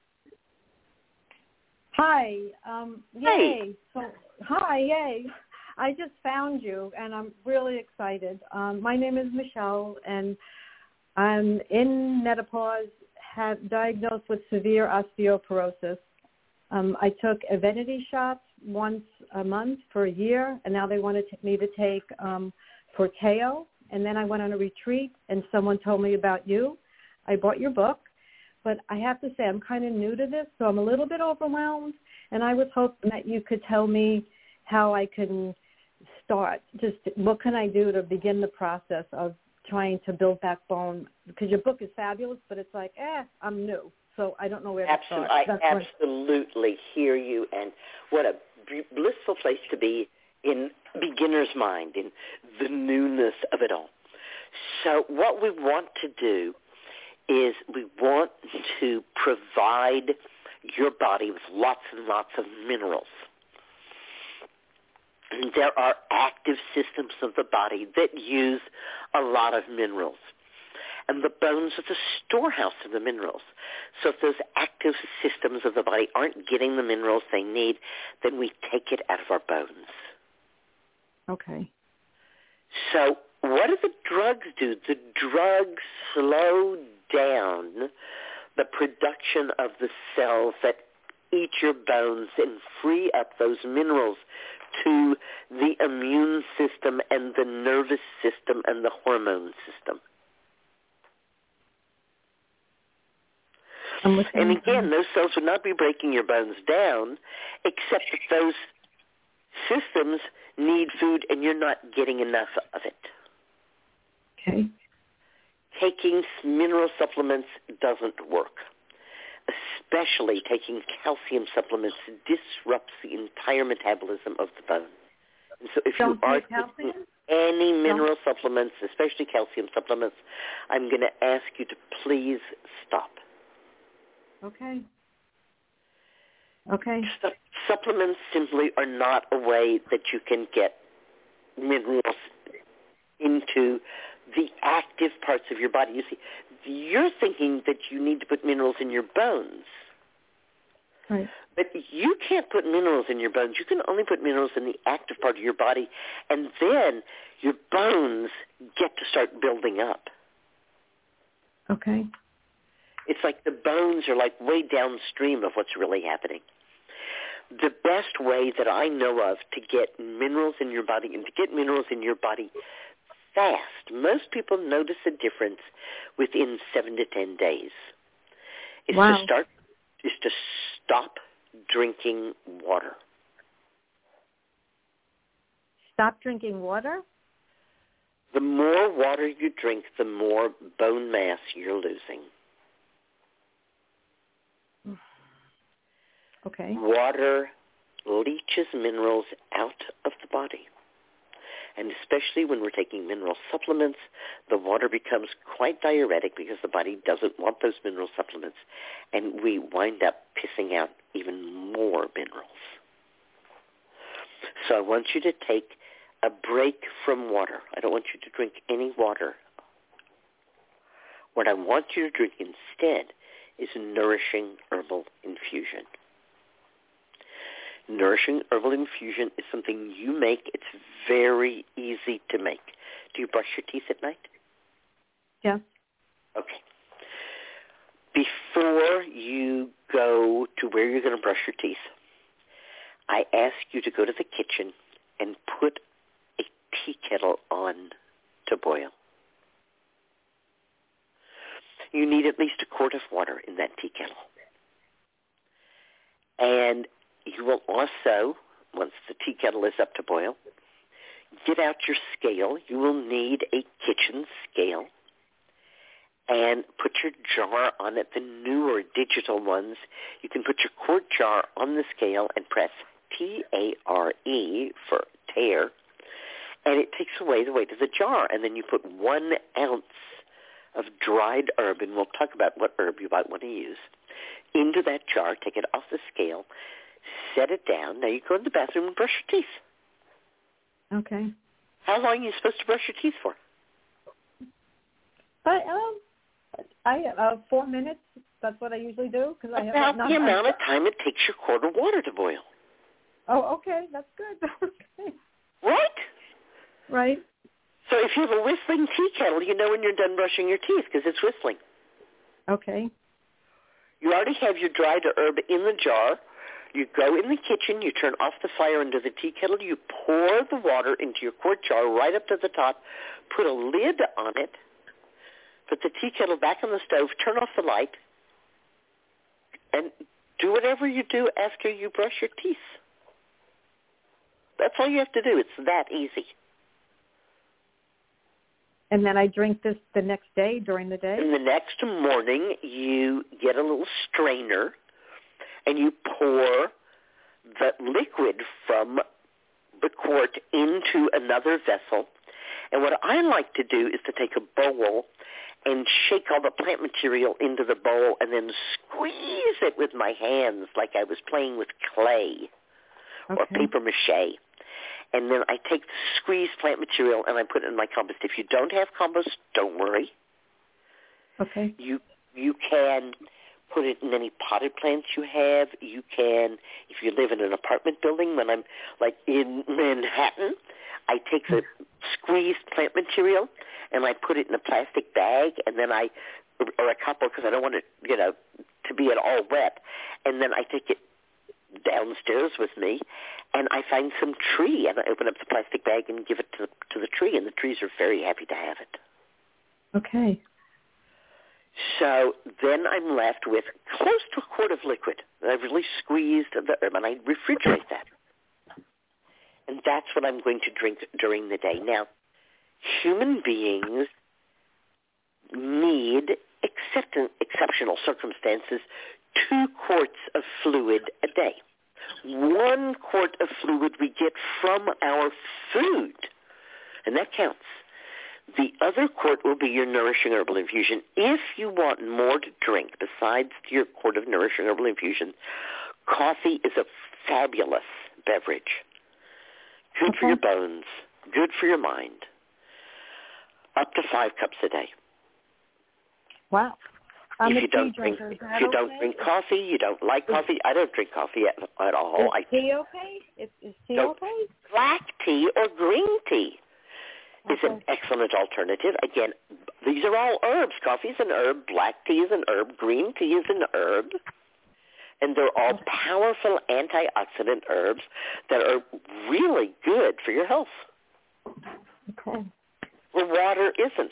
Hi. Yay. Yay. I just found you, and I'm really excited. My name is Michelle, and I'm in menopause, diagnosed with severe osteoporosis. I took Evenity shots once a month for a year, and now they wanted me to take Forteo. And then I went on a retreat, and someone told me about you. I bought your book, but I have to say I'm kind of new to this, so I'm a little bit overwhelmed, and I was hoping that you could tell me how I can start. Just what can I do to begin the process of trying to build back bone? Because your book is fabulous, but it's like, I'm new. So I don't know where to start. I absolutely hear you, and what a blissful place to be in beginner's mind, in the newness of it all. So what we want to do is we want to provide your body with lots and lots of minerals. And there are active systems of the body that use a lot of minerals. And the bones are the storehouse of the minerals. So if those active systems of the body aren't getting the minerals they need, then we take it out of our bones. Okay. So what do the drugs do? The drugs slow down the production of the cells that eat your bones and free up those minerals to the immune system and the nervous system and the hormone system. And again, those cells would not be breaking your bones down, except that those systems need food and you're not getting enough of it. Okay. Taking mineral supplements doesn't work. Especially taking calcium supplements disrupts the entire metabolism of the bone. And so if you are taking any mineral supplements, especially calcium supplements, I'm going to ask you to please stop. Okay. Supplements simply are not a way that you can get minerals into the active parts of your body. You see, you're thinking that you need to put minerals in your bones. Right. But you can't put minerals in your bones. You can only put minerals in the active part of your body, and then your bones get to start building up. Okay. It's like the bones are like way downstream of what's really happening. The best way that I know of to get minerals in your body and to get minerals in your body fast, most people notice a difference within 7 to 10 days, is to stop drinking water. Stop drinking water? The more water you drink, the more bone mass you're losing. Okay. Water leaches minerals out of the body. And especially when we're taking mineral supplements, the water becomes quite diuretic because the body doesn't want those mineral supplements. And we wind up pissing out even more minerals. So I want you to take a break from water. I don't want you to drink any water. What I want you to drink instead is nourishing herbal infusion. Nourishing herbal infusion is something you make. It's very easy to make. Do you brush your teeth at night? Yes. Okay. Before you go to where you're going to brush your teeth, I ask you to go to the kitchen and put a tea kettle on to boil. You need at least a quart of water in that tea kettle. And you will also, once the tea kettle is up to boil, get out your scale. You will need a kitchen scale. And put your jar on it. The newer digital ones, you can put your quart jar on the scale and press T-A-R-E for tare, and it takes away the weight of the jar. And then you put 1 ounce of dried herb, and we'll talk about what herb you might want to use, into that jar. Take it off the scale, set it down. Now you go in the bathroom and brush your teeth. Okay. How long are you supposed to brush your teeth for? 4 minutes. That's what I usually do because I have about the amount of time it takes your quart of water to boil. Oh, okay, that's good. Okay. Right? Right. So if you have a whistling tea kettle, you know when you're done brushing your teeth because it's whistling. Okay. You already have your dried herb in the jar. You go in the kitchen, you turn off the fire into the tea kettle, you pour the water into your quart jar right up to the top, put a lid on it, put the tea kettle back on the stove, turn off the light, and do whatever you do after you brush your teeth. That's all you have to do. It's that easy. And then I drink this the next day during the day? And the next morning, you get a little strainer, and you pour the liquid from the quart into another vessel. And what I like to do is to take a bowl and shake all the plant material into the bowl and then squeeze it with my hands like I was playing with clay or paper mache. And then I take the squeezed plant material and I put it in my compost. If you don't have compost, don't worry. Okay. You can put it in any potted plants you have. You can, if you live in an apartment building, when I'm like in Manhattan, I take the squeezed plant material and I put it in a plastic bag, and then or a couple, because I don't want it, to be at all wet. And then I take it downstairs with me, and I find some tree, and I open up the plastic bag and give it to the tree, and the trees are very happy to have it. Okay. So then I'm left with close to a quart of liquid. I've really squeezed the herb, and I refrigerate that. And that's what I'm going to drink during the day. Now, human beings need, except in exceptional circumstances, 2 quarts of fluid a day. 1 quart of fluid we get from our food, and that counts. The other quart will be your nourishing herbal infusion. If you want more to drink besides your quart of nourishing herbal infusion, coffee is a fabulous beverage. Good for your bones, good for your mind. Up to 5 cups a day. Wow. If you don't drink coffee, you don't like coffee. I don't drink coffee at all. Is tea okay? Is tea okay? Black tea or green tea is an excellent alternative. Again, these are all herbs. Coffee is an herb. Black tea is an herb. Green tea is an herb. And they're all powerful antioxidant herbs that are really good for your health. Okay. Well, water isn't.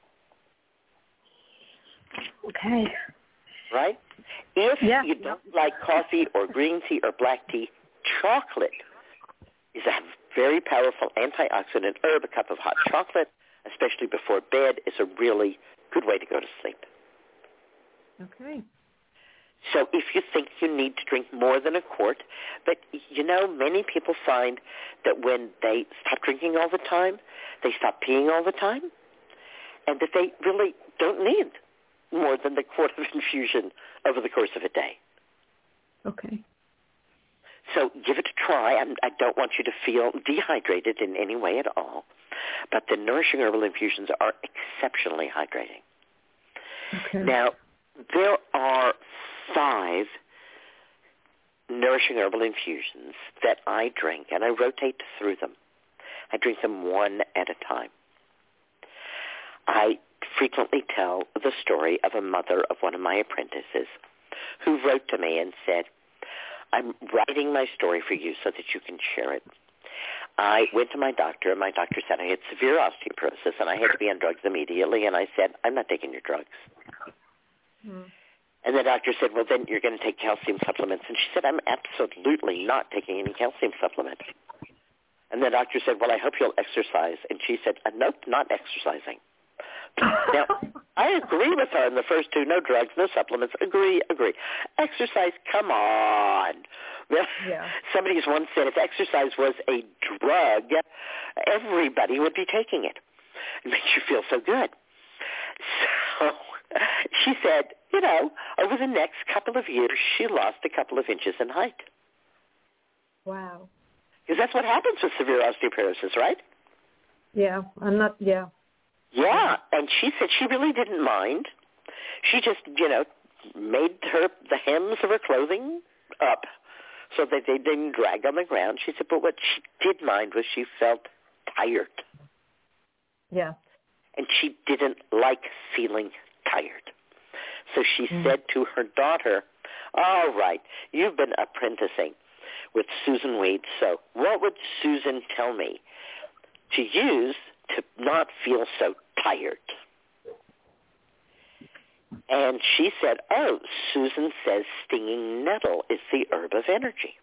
Okay. Right? If you don't like coffee or green tea or black tea, chocolate is a very powerful antioxidant herb. A cup of hot chocolate, especially before bed, is a really good way to go to sleep. Okay. So if you think you need to drink more than a quart, but many people find that when they stop drinking all the time, they stop peeing all the time, and that they really don't need more than the quart of infusion over the course of a day. Okay. So give it a try. I don't want you to feel dehydrated in any way at all, but the nourishing herbal infusions are exceptionally hydrating. Okay. Now, there are 5 nourishing herbal infusions that I drink, and I rotate through them. I drink them one at a time. I frequently tell the story of a mother of one of my apprentices who wrote to me and said, I'm writing my story for you so that you can share it. I went to my doctor, and my doctor said I had severe osteoporosis, and I had to be on drugs immediately, and I said, I'm not taking your drugs. And the doctor said, well, then you're going to take calcium supplements. And she said, I'm absolutely not taking any calcium supplements. And the doctor said, well, I hope you'll exercise. And she said, nope, not exercising. Now, I agree with her in the first two, no drugs, no supplements, agree. Exercise, come on. Yeah. Somebody's once said if exercise was a drug, everybody would be taking it. It makes you feel so good. So she said, over the next couple of years, she lost a couple of inches in height. Wow. Because that's what happens with severe osteoporosis, right? Yeah, Yeah, and she said she really didn't mind. She just, made the hems of her clothing up so that they didn't drag on the ground. She said, but what she did mind was she felt tired. Yeah. And she didn't like feeling tired. So she said to her daughter, all right, you've been apprenticing with Susan Weed, so what would Susan tell me to use to not feel so tired? And she said, oh, Susan says stinging nettle is the herb of energy.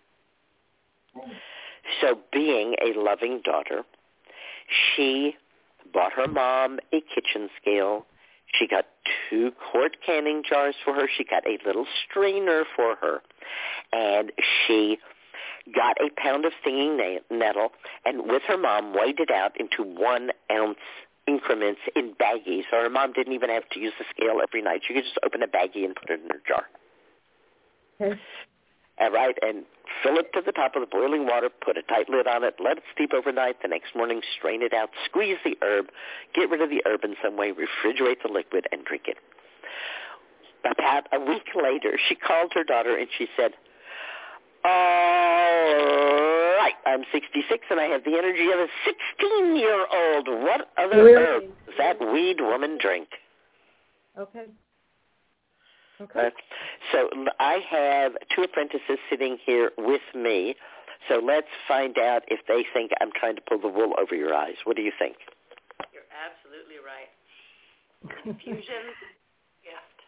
So being a loving daughter, she bought her mom a kitchen scale. She got 2 quart canning jars for her. She got a little strainer for her. And she got a pound of stinging nettle, and with her mom weighed it out into 1 ounce increments in baggies. So her mom didn't even have to use the scale every night. She could just open a baggie and put it in her jar. Okay. All right, and fill it to the top of the boiling water, put a tight lid on it, let it steep overnight. The next morning, strain it out, squeeze the herb, get rid of the herb in some way, refrigerate the liquid, and drink it. About a week later, she called her daughter and she said, all right, I'm 66 and I have the energy of a 16-year-old. What other herb does that weed woman drink? Okay. So I have 2 apprentices sitting here with me. So let's find out if they think I'm trying to pull the wool over your eyes. What do you think? You're absolutely right. Infusion gift.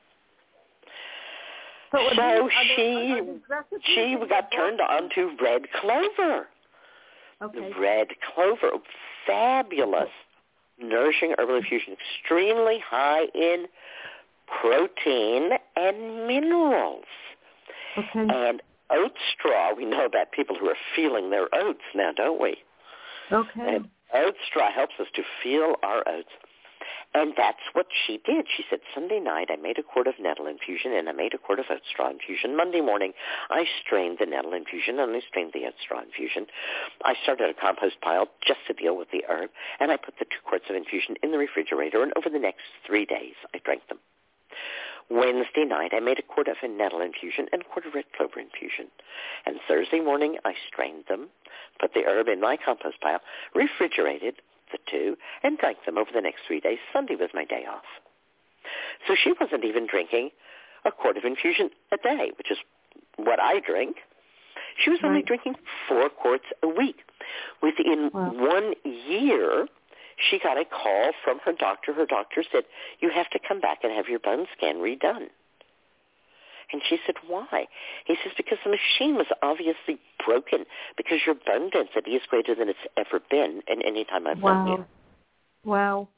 So she got turned on to red clover. Okay. Red clover, fabulous, nourishing herbal infusion, extremely high in protein and minerals. Okay. And oat straw, we know about people who are feeling their oats now, don't we? Okay. And oat straw helps us to feel our oats. And that's what she did. She said, Sunday night I made a quart of nettle infusion and I made a quart of oat straw infusion. Monday morning I strained the nettle infusion and I strained the oat straw infusion. I started a compost pile just to deal with the herb, and I put the 2 quarts of infusion in the refrigerator, and over the next 3 days I drank them. Wednesday night, I made a quart of a nettle infusion and a quart of red clover infusion. And Thursday morning, I strained them, put the herb in my compost pile, refrigerated the 2, and drank them over the next 3 days. Sunday was my day off. So she wasn't even drinking a quart of infusion a day, which is what I drink. She was only drinking 4 quarts a week. Within 1 year, she got a call from her doctor. Her doctor said, you have to come back and have your bone scan redone. And she said, why? He says, because the machine was obviously broken, because your bone density is greater than it's ever been in any time I've known you. Wow.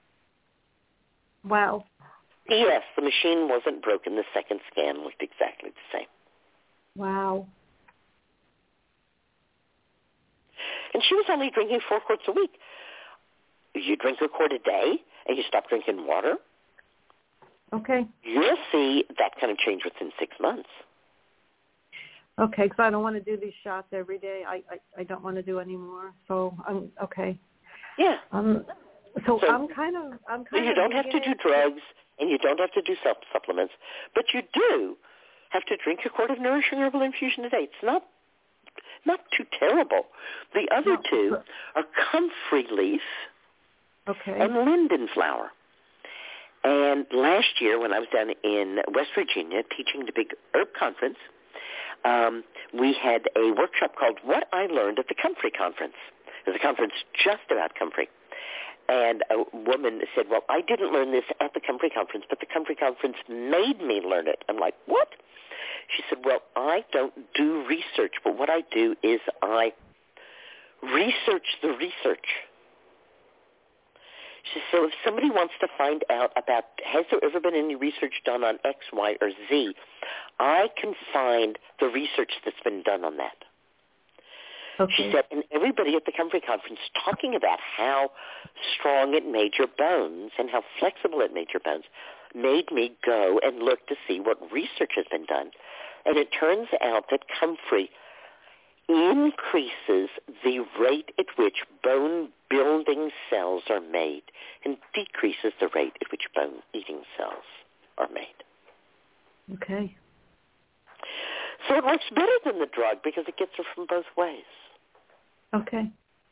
Yes, the machine wasn't broken. The second scan looked exactly the same. Wow. And she was only drinking 4 quarts a week. You drink a quart a day and you stop drinking water, okay, you'll see that kind of change within 6 months. Okay, because I don't want to do these shots every day. I don't want to do any more. So I'm okay. Yeah. So I'm kind of. You don't have to do drugs and you don't have to do supplements, but you do have to drink a quart of nourishing herbal infusion a day. It's not too terrible. The other 2 are comfrey leaf. Okay. And linden flower. And last year when I was down in West Virginia teaching the big herb conference, we had a workshop called What I Learned at the Comfrey Conference. It was a conference just about comfrey. And a woman said, well, I didn't learn this at the Comfrey Conference, but the Comfrey Conference made me learn it. I'm like, what? She said, well, I don't do research, but what I do is I research the research. She said, so if somebody wants to find out about, has there ever been any research done on X, Y, or Z, I can find the research that's been done on that. Okay. She said, and everybody at the Comfrey Conference talking about how strong it made your bones and how flexible it made your bones made me go and look to see what research has been done. And it turns out that Comfrey increases the rate at which bone-building cells are made and decreases the rate at which bone-eating cells are made. Okay. So it works better than the drug because it gets her from both ways. Okay.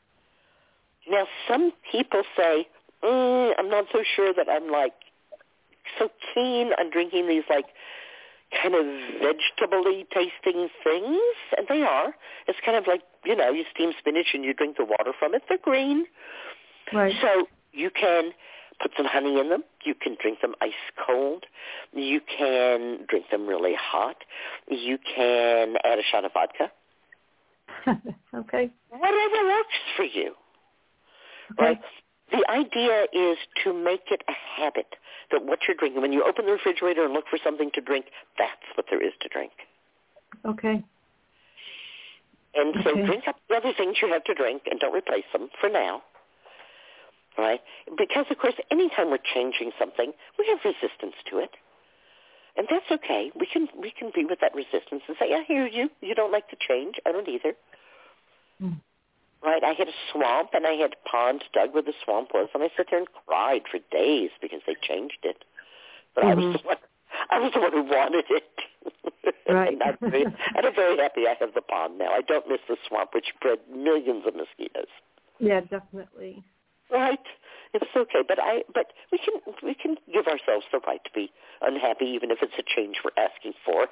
Now, some people say, I'm not so sure that I'm, like, so keen on drinking these, like, kind of vegetable-y tasting things, and they are. It's kind of like, you know, you steam spinach and you drink the water from it. They're green. Right. So you can put some honey in them. You can drink them ice cold. You can drink them really hot. You can add a shot of vodka. Okay. Whatever works for you. Okay. Right? The idea is to make it a habit that what you're drinking, when you open the refrigerator and look for something to drink, that's what there is to drink. Okay. And so drink up the other things you have to drink and don't replace them for now. Right? Because, of course, anytime we're changing something, we have resistance to it. And that's okay. We can be with that resistance and say, I hear you. You don't like the change. I don't either. Mm. Right? I had a swamp, and I had ponds dug where the swamp was, and I sat there and cried for days because they changed it. But I was the one who wanted it. Right. and I'm very happy I have the pond now. I don't miss the swamp, which bred millions of mosquitoes. Yeah, definitely. Right? It's okay, but we can give ourselves the right to be unhappy, even if it's a change we're asking for.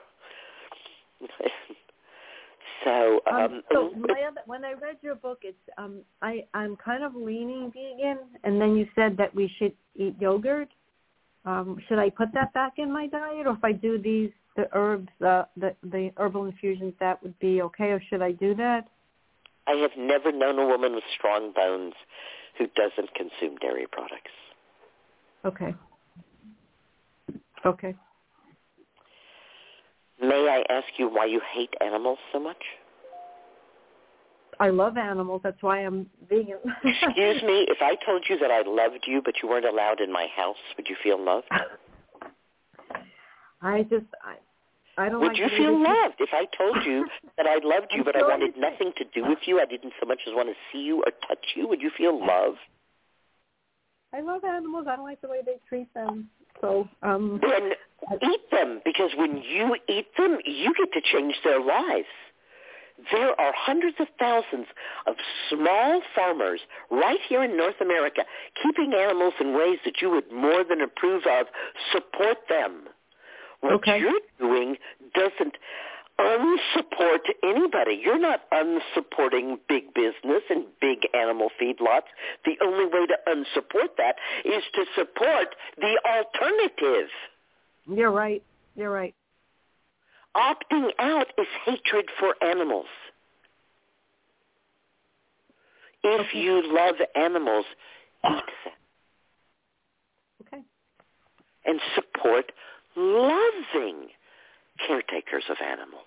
So when I read your book, it's I'm kind of leaning vegan, and then you said that we should eat yogurt. Should I put that back in my diet, or if I do the herbs, the herbal infusions, that would be okay, or should I do that? I have never known a woman with strong bones who doesn't consume dairy products. Okay. Okay. May I ask you why you hate animals so much? I love animals. That's why I'm vegan. Excuse me, if I told you that I loved you but you weren't allowed in my house, would you feel loved? I don't. Would you feel loved if I told you that I loved you but I wanted nothing to do with you? I didn't so much as want to see you or touch you. Would you feel love? I love animals. I don't like the way they treat them. So then eat them, because when you eat them, you get to change their lives. There are hundreds of thousands of small farmers right here in North America keeping animals in ways that you would more than approve of. Support them. What you're doing doesn't unsupport anybody. You're not unsupporting big business and big animal feedlots. The only way to unsupport that is to support the alternative. You're right. You're right. Opting out is hatred for animals. If you love animals, eat them. Okay. And support loving caretakers of animals.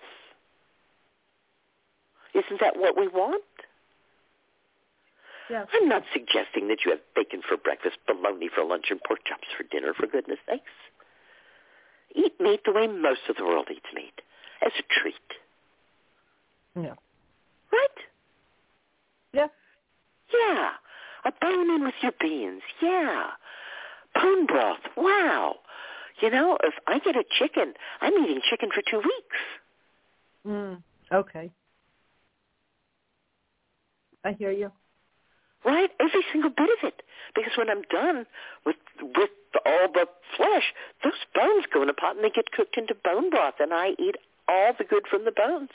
Isn't that what we want? Yes. I'm not suggesting that you have bacon for breakfast, bologna for lunch, and pork chops for dinner, for goodness sakes. Eat meat the way most of the world eats meat, as a treat. Yeah. Right? Yeah. Yeah. A bone in with your beans. Yeah. Bone broth. Wow. You know, if I get a chicken, I'm eating chicken for 2 weeks. Okay. I hear you. Right? Every single bit of it. Because when I'm done with all the flesh, those bones go in a pot and they get cooked into bone broth, and I eat all the good from the bones.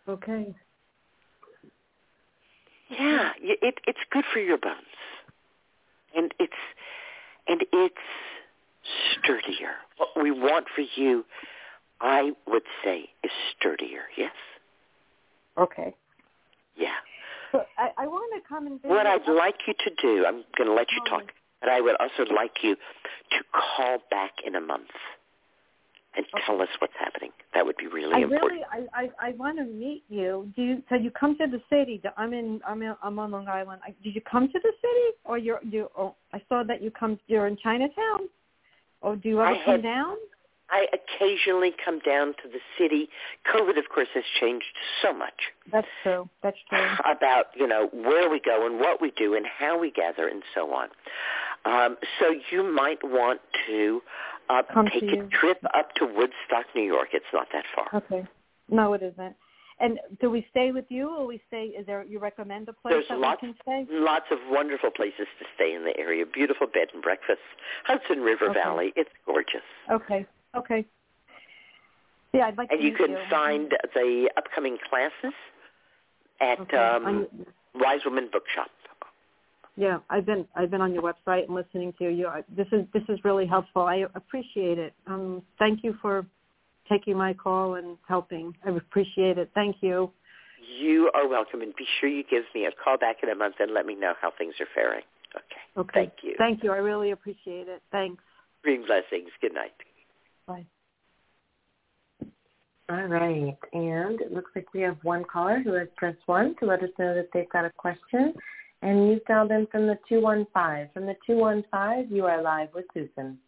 Okay. Yeah, it's good for your bones. And it's sturdier. What we want for you, I would say, is sturdier. Yes. Okay. Yeah. So I want to come and visit. What I'd like you to do, I'm going to let you talk, but I would also like you to call back in a month and tell us what's happening. That would be really important. I want to meet you. So you come to the city? I'm on Long Island. Did you come to the city, or I saw that you're in Chinatown, or do you ever come down? I occasionally come down to the city. COVID, of course, has changed so much. That's true. About, where we go and what we do and how we gather and so on. So you might want to take a trip up to Woodstock, New York. It's not that far. Okay. No, it isn't. And do we stay with you, or you recommend a place we can stay? Lots of wonderful places to stay in the area. Beautiful bed and breakfasts. Hudson River Valley. It's gorgeous. Okay. Yeah, I'd like to meet you. And you can find the upcoming classes at Wise-Woman Bookshop. Yeah, I've been on your website and listening to you. This is really helpful. I appreciate it. Thank you for taking my call and helping. I appreciate it. Thank you. You are welcome, and be sure you give me a call back in a month and let me know how things are faring. Okay. Thank you. Thank you. I really appreciate it. Thanks. Green blessings. Good night. Bye. All right. And it looks like we have one caller who has pressed 1 to let us know that they've got a question. And you dialed in from the 215. From the 215, you are live with Susan.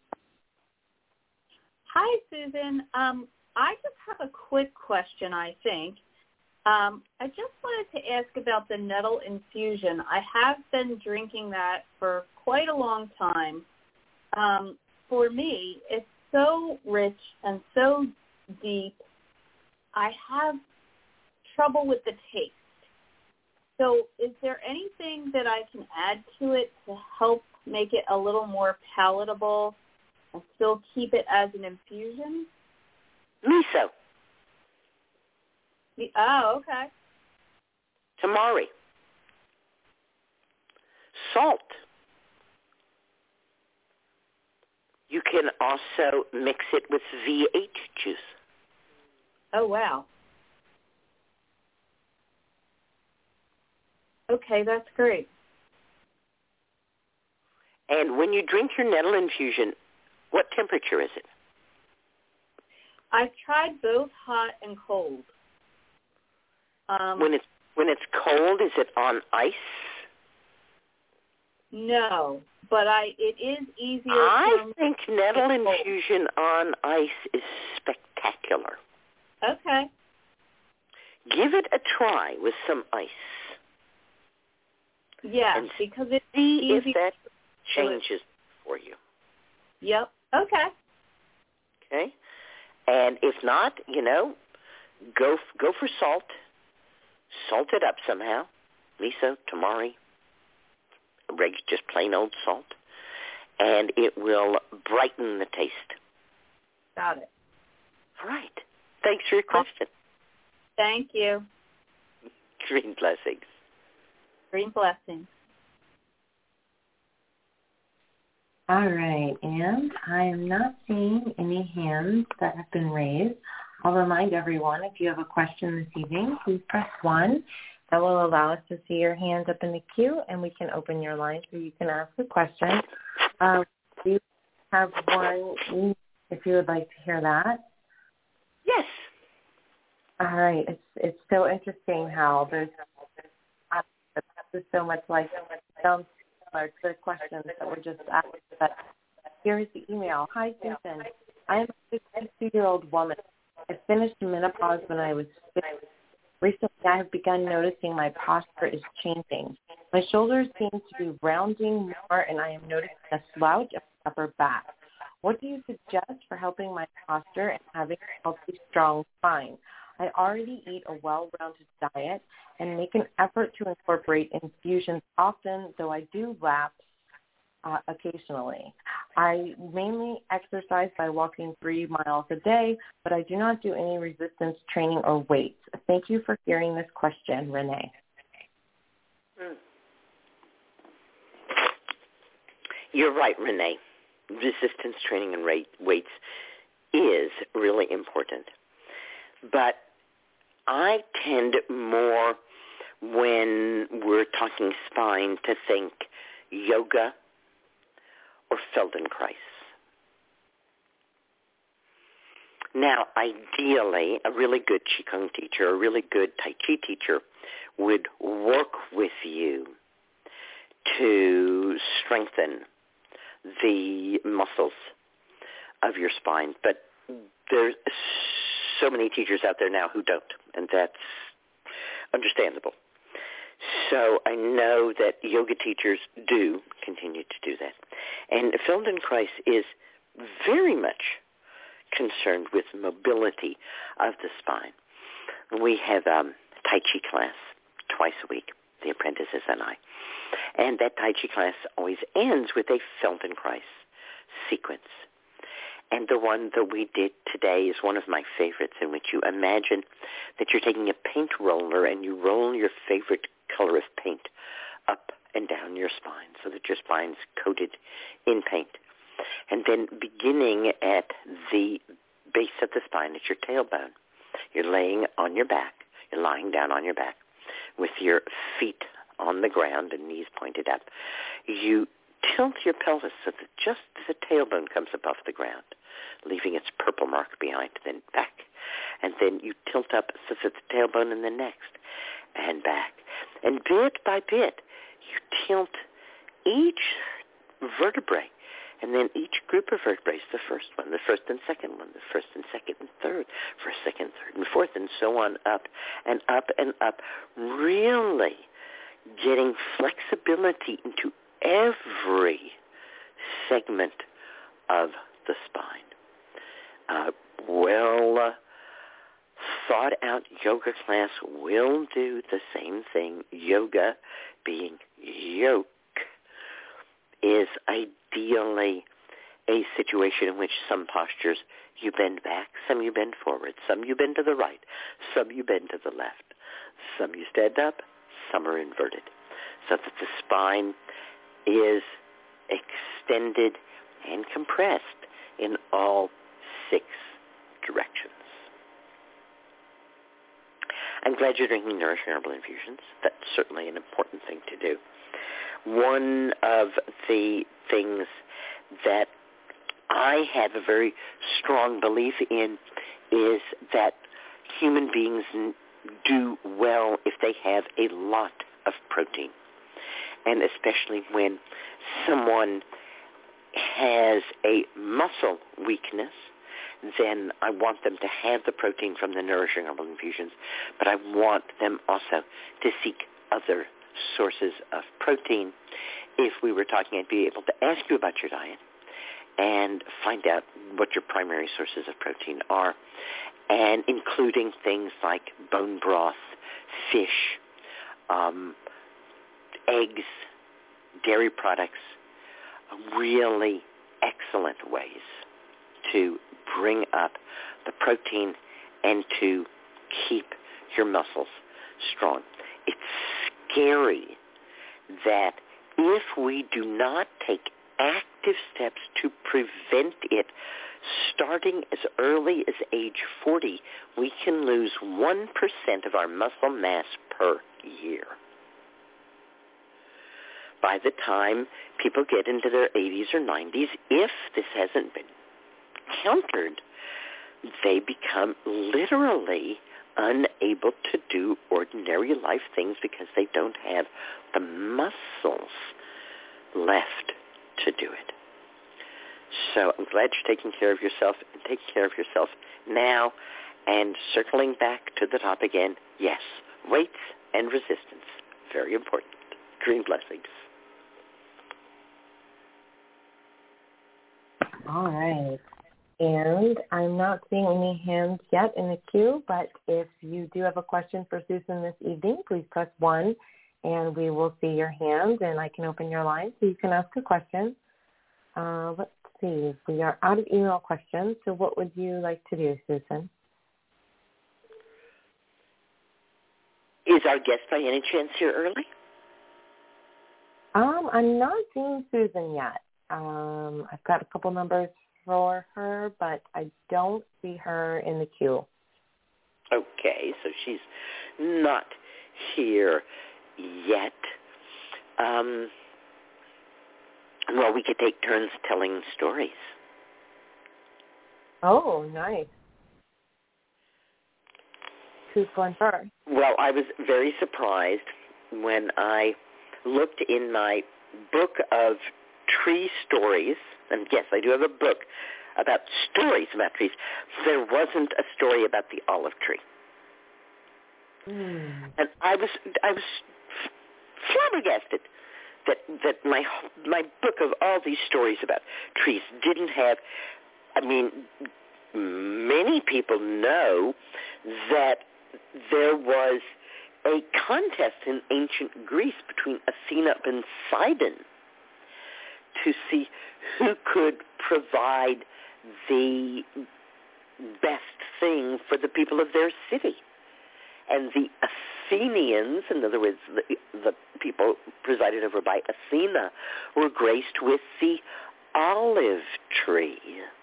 Hi, Susan. I just have a quick question, I think. I just wanted to ask about the nettle infusion. I have been drinking that for quite a long time. For me, it's so rich and so deep, I have trouble with the taste. So is there anything that I can add to it to help make it a little more palatable and still keep it as an infusion? Miso. Oh, okay. Tamari. Salt. You can also mix it with V8 juice. Oh, wow. Okay, that's great. And when you drink your nettle infusion, what temperature is it? I've tried both hot and cold. When it's cold, is it on ice? No, but it is easier. I think nettle infusion on ice is spectacular. Okay. Give it a try with some ice. Yeah, and because it's see easy if that changes for you. Yep. Okay. Okay. And if not, go for salt. Salt it up somehow. Miso, tamari, just plain old salt. And it will brighten the taste. Got it. All right. Thanks for your question. Thank you. Green blessings. Green blessings. All right, and I am not seeing any hands that have been raised. I'll remind everyone, if you have a question this evening, please press 1. That will allow us to see your hands up in the queue, and we can open your line so you can ask a question. We have one, if you would like to hear that. Yes. All right. It's so interesting how there's so much like similar to the questions that were just asked. But here's the email. Hi, Susan. I am a 52-year-old woman. I finished menopause when I was 50. Recently, I have begun noticing my posture is changing. My shoulders seem to be rounding more, and I am noticing a slouch of my upper back. What do you suggest for helping my posture and having a healthy, strong spine? I already eat a well-rounded diet and make an effort to incorporate infusions often, though I do lapse occasionally. I mainly exercise by walking 3 miles a day, but I do not do any resistance training or weights. Thank you for hearing this question, Renee. You're right, Renee. Resistance training and weights is really important. But I tend more when we're talking spine to think yoga or Feldenkrais. Now, ideally, a really good Qigong teacher, a really good Tai Chi teacher would work with you to strengthen the muscles of your spine. But there's so many teachers out there now who don't, and that's understandable. So I know that yoga teachers do continue to do that. And Feldenkrais is very much concerned with mobility of the spine. We have Tai Chi class twice a week, the apprentices and I. And that Tai Chi class always ends with a Feldenkrais sequence. And the one that we did today is one of my favorites, in which you imagine that you're taking a paint roller and you roll your favorite color of paint up and down your spine so that your spine's coated in paint. And then beginning at the base of the spine, at your tailbone, you're laying on your back. You're lying down on your back with your feet on the ground and knees pointed up. You tilt your pelvis so that just the tailbone comes above the ground, leaving its purple mark behind, then back. And then you tilt up so that the tailbone and the next, and back. And bit by bit, you tilt each vertebrae, and then each group of vertebrae, the first one, the first and second one, the first and second and third, first, second, third, and fourth, and so on, up and up and up, really getting flexibility into every segment of the spine. Thought out yoga class will do the same thing. Yoga, being yoke, is ideally a situation in which some postures you bend back, some you bend forward, some you bend to the right, some you bend to the left, some you stand up, some are inverted, so that the spine is extended and compressed in all 6 directions. I'm glad you're drinking nourishing herbal infusions. That's certainly an important thing to do. One of the things that I have a very strong belief in is that human beings do well if they have a lot of protein, and especially when someone has a muscle weakness, then I want them to have the protein from the nourishing herbal infusions, but I want them also to seek other sources of protein. If we were talking, I'd be able to ask you about your diet and find out what your primary sources of protein are, and including things like bone broth, fish, eggs, dairy products, really excellent ways to bring up the protein and to keep your muscles strong. It's scary that if we do not take active steps to prevent it, starting as early as age 40, we can lose 1% of our muscle mass per year. By the time people get into their 80s or 90s, if this hasn't been countered, they become literally unable to do ordinary life things because they don't have the muscles left to do it. So I'm glad you're taking care of yourself, and taking care of yourself now. And circling back to the top again, yes, weights and resistance, very important. Dream blessings. All right. And I'm not seeing any hands yet in the queue, but if you do have a question for Susan this evening, please press 1, and we will see your hand, and I can open your line so you can ask a question. Let's see. We are out of email questions, so what would you like to do, Susan? Is our guest by any chance here early? I'm not seeing Susan yet. I've got a couple numbers for her, but I don't see her in the queue. Okay, so she's not here yet. Well, we could take turns telling stories. Oh, nice. Who's going first? Well, I was very surprised when I looked in my book of tree stories, and yes, I do have a book about stories about trees. There wasn't a story about the olive tree. And I was flabbergasted that my book of all these stories about trees didn't have. I mean, many people know that there was a contest in ancient Greece between Athena and Poseidon to see who could provide the best thing for the people of their city. And the Athenians, in other words, the people presided over by Athena, were graced with the olive tree.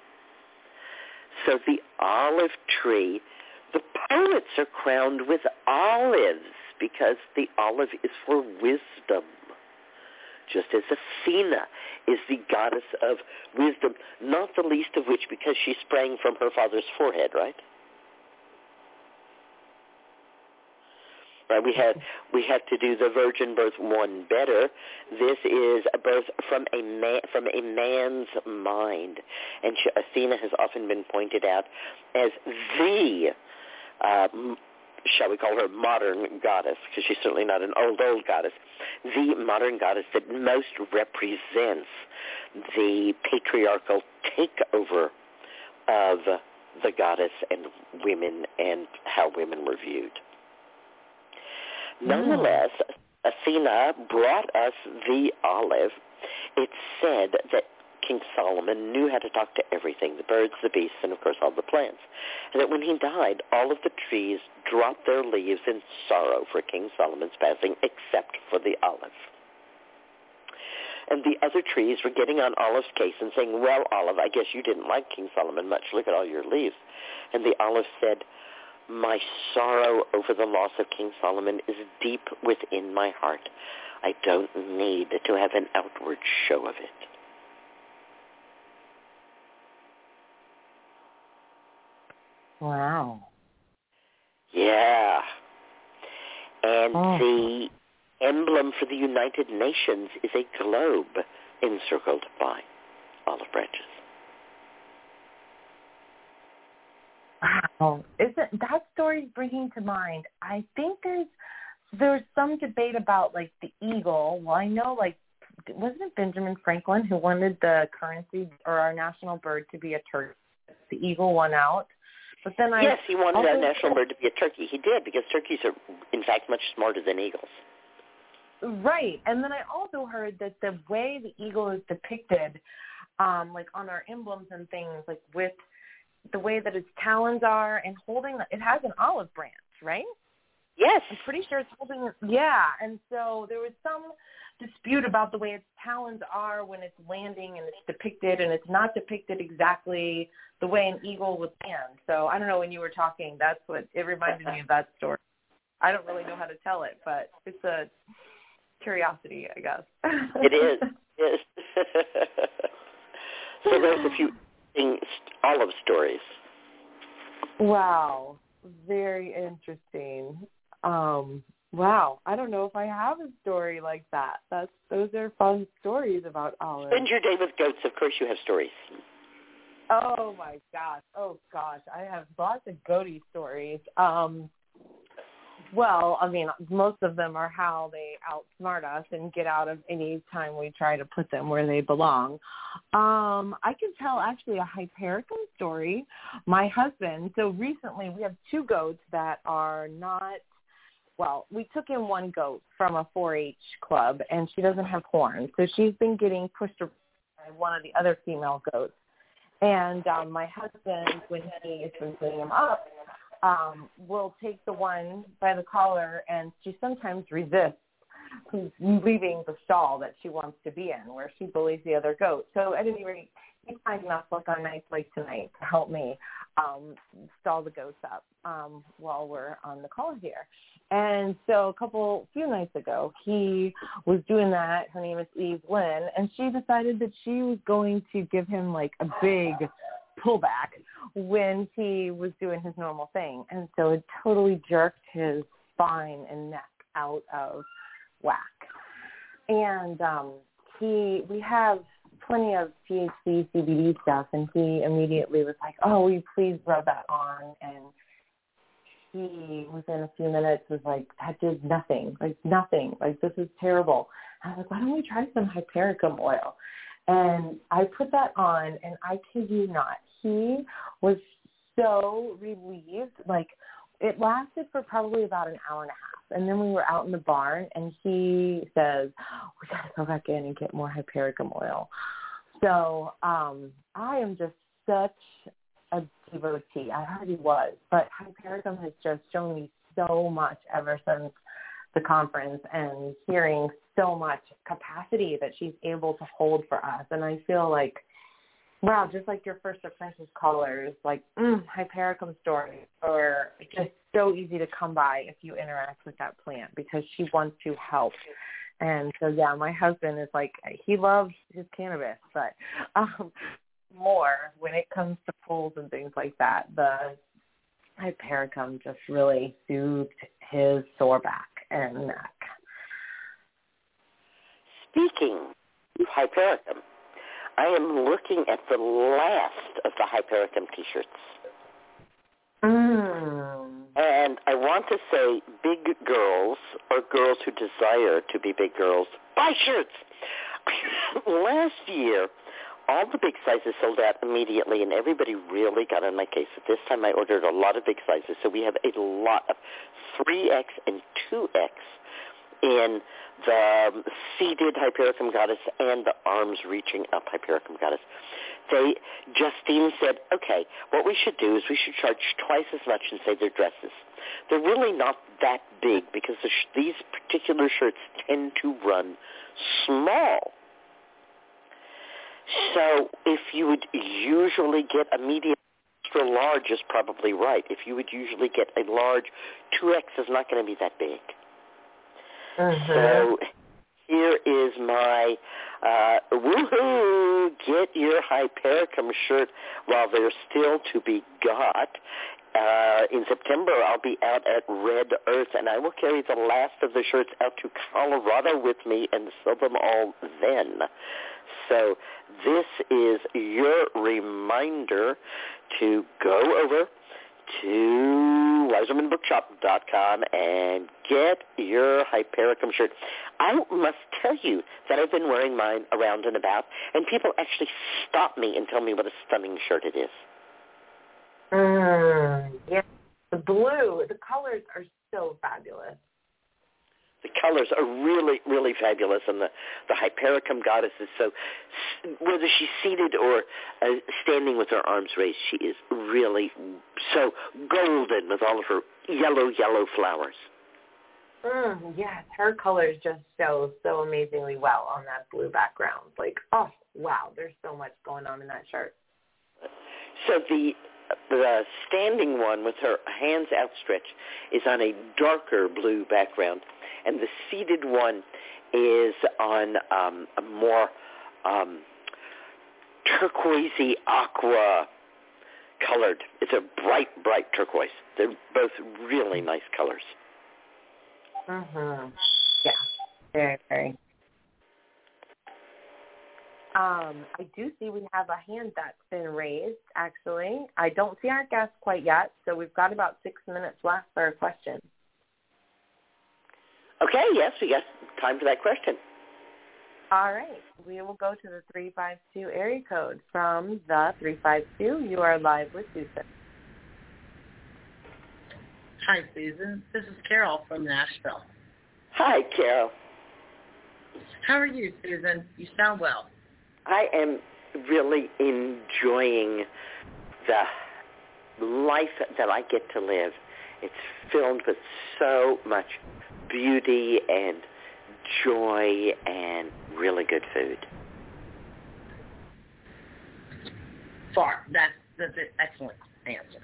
So the olive tree, the poets are crowned with olives because the olive is for wisdom, just as Athena is the goddess of wisdom, not the least of which because she sprang from her father's forehead, right? Right, we had to do the virgin birth one better. This is a birth from a man's mind, and Athena has often been pointed out as the, shall we call her modern goddess, because she's certainly not an old goddess, the modern goddess that most represents the patriarchal takeover of the goddess and women and how women were viewed. Nonetheless, Athena brought us the olive. It's said that King Solomon knew how to talk to everything, the birds, the beasts, and of course all the plants. And that when he died, all of the trees dropped their leaves in sorrow for King Solomon's passing, except for the olive. And the other trees were getting on Olive's case and saying, well, Olive, I guess you didn't like King Solomon much. Look at all your leaves. And the olive said, my sorrow over the loss of King Solomon is deep within my heart. I don't need to have an outward show of it. Wow. Yeah. And the emblem for the United Nations is a globe encircled by olive branches. Wow. That story's bringing to mind, I think there's some debate about, like, the eagle. Well, I know, like, wasn't it Benjamin Franklin who wanted the currency or our national bird to be a turkey? The eagle won out. But then yes, he wanted our national bird to be a turkey. He did, because turkeys are, in fact, much smarter than eagles. Right. And then I also heard that the way the eagle is depicted, like on our emblems and things, like with the way that its talons are and holding, it has an olive branch, right? Yes. I'm pretty sure it's holding, yeah. And so there was some dispute about the way its talons are when it's landing and it's depicted, and it's not depicted exactly the way an eagle would land. So I don't know, when you were talking, that's what, it reminded me of that story. I don't really know how to tell it, but it's a curiosity, I guess. It is. Yes. So there's a few olive stories. Wow. Very interesting. Wow. I don't know if I have a story like that. Those are fun stories about olives. Spend your day with goats. Of course you have stories. Oh, my gosh. Oh, gosh. I have lots of goaty stories. Well, I mean, most of them are how they outsmart us and get out of any time we try to put them where they belong. I can tell actually a Hypericum story. My husband, so recently we have two goats that are not, well, we took in one goat from a 4-H club, and she doesn't have horns. So she's been getting pushed around by one of the other female goats. And my husband, when he has been putting him up, will take the one by the collar, and she sometimes resists. leaving the stall that she wants to be in, where she bullies the other goat. So at any rate, he's kind enough, like on nights like tonight, to help me stall the goats up while we're on the call here. And so a few nights ago, he was doing that. Her name is Eve Lynn, and she decided that she was going to give him like a big pullback when he was doing his normal thing. And so it totally jerked his spine and neck out of whack. And we have plenty of THC, CBD stuff, and he immediately was like, oh, will you please rub that on? And he, within a few minutes, was like, that did nothing, like, this is terrible. And I was like, why don't we try some hypericum oil? And I put that on, and I kid you not, he was so relieved. Like, it lasted for probably about an hour and a half. And then we were out in the barn, and he says, we got to go back in and get more hypericum oil. So I am just such a devotee. I already was, but hypericum has just shown me so much ever since the conference, and hearing so much capacity that she's able to hold for us. And I feel like, wow, just like your First Apprentice callers, like hypericum stories are just so easy to come by if you interact with that plant, because she wants to help. And so, yeah, my husband is like, he loves his cannabis, but more when it comes to pulls and things like that, the hypericum just really soothed his sore back and neck. Speaking of hypericum, I am looking at the last of the hypericum T-shirts. And I want to say big girls, or girls who desire to be big girls, buy shirts. Last year, all the big sizes sold out immediately, and everybody really got on my case. At this time, I ordered a lot of big sizes, so we have a lot of 3X and 2X in the seated Hypericum Goddess and the arms reaching up Hypericum Goddess. Justine said, okay, what we should do is we should charge twice as much and say they're dresses. They're really not that big because these particular shirts tend to run small. So if you would usually get a medium, extra large is probably right. If you would usually get a large, 2X is not going to be that big. So here is my woohoo, get your Hypericum shirt while they're still to be got. In September, I'll be out at Red Earth, and I will carry the last of the shirts out to Colorado with me and sell them all then. So this is your reminder to go over to WiseWomanBookshop.com and get your Hypericum shirt. I must tell you that I've been wearing mine around and about, and people actually stop me and tell me what a stunning shirt it is. Yes, the blue, the colors are so fabulous. The colors are really, really fabulous, and the Hypericum Goddess is so, whether she's seated or standing with her arms raised, she is really so golden with all of her yellow flowers. Yes, her colors just show so amazingly well on that blue background. Like, oh, wow, there's so much going on in that shirt. So the standing one with her hands outstretched is on a darker blue background, and the seated one is on a more turquoisey aqua colored. It's a bright turquoise. They're both really nice colors. Yeah, very, very. I do see we have a hand that's been raised, actually. I don't see our guest quite yet, so we've got about 6 minutes left for a question. Okay, yes, we got time for that question. All right. We will go to the 352 area code. From the 352, you are live with Susan. Hi, Susan. This is Carol from Nashville. Hi, Carol. How are you, Susan? You sound well. I am really enjoying the life that I get to live. It's filled with so much beauty and joy and really good food. Far. That's an excellent answer.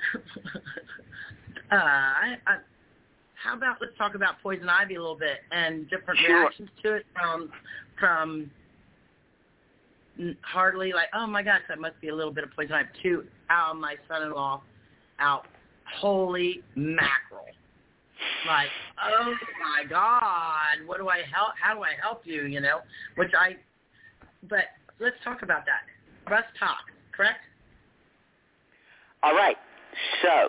How about let's talk about poison ivy a little bit and different reactions to it from hardly like, oh my gosh, that must be a little bit of poison ivy, to my son-in-law out, holy mackerel. Like, oh my God, how do I help you, you know? But let's talk about that. Russ talk, correct? All right. So,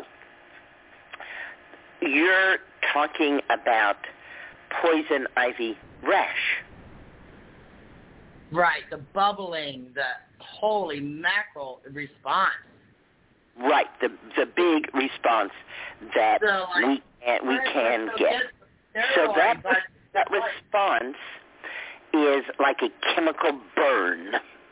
you're talking about poison ivy rash. Right, the bubbling, the holy mackerel response. Right, the big response that we can get. So that response is like a chemical burn.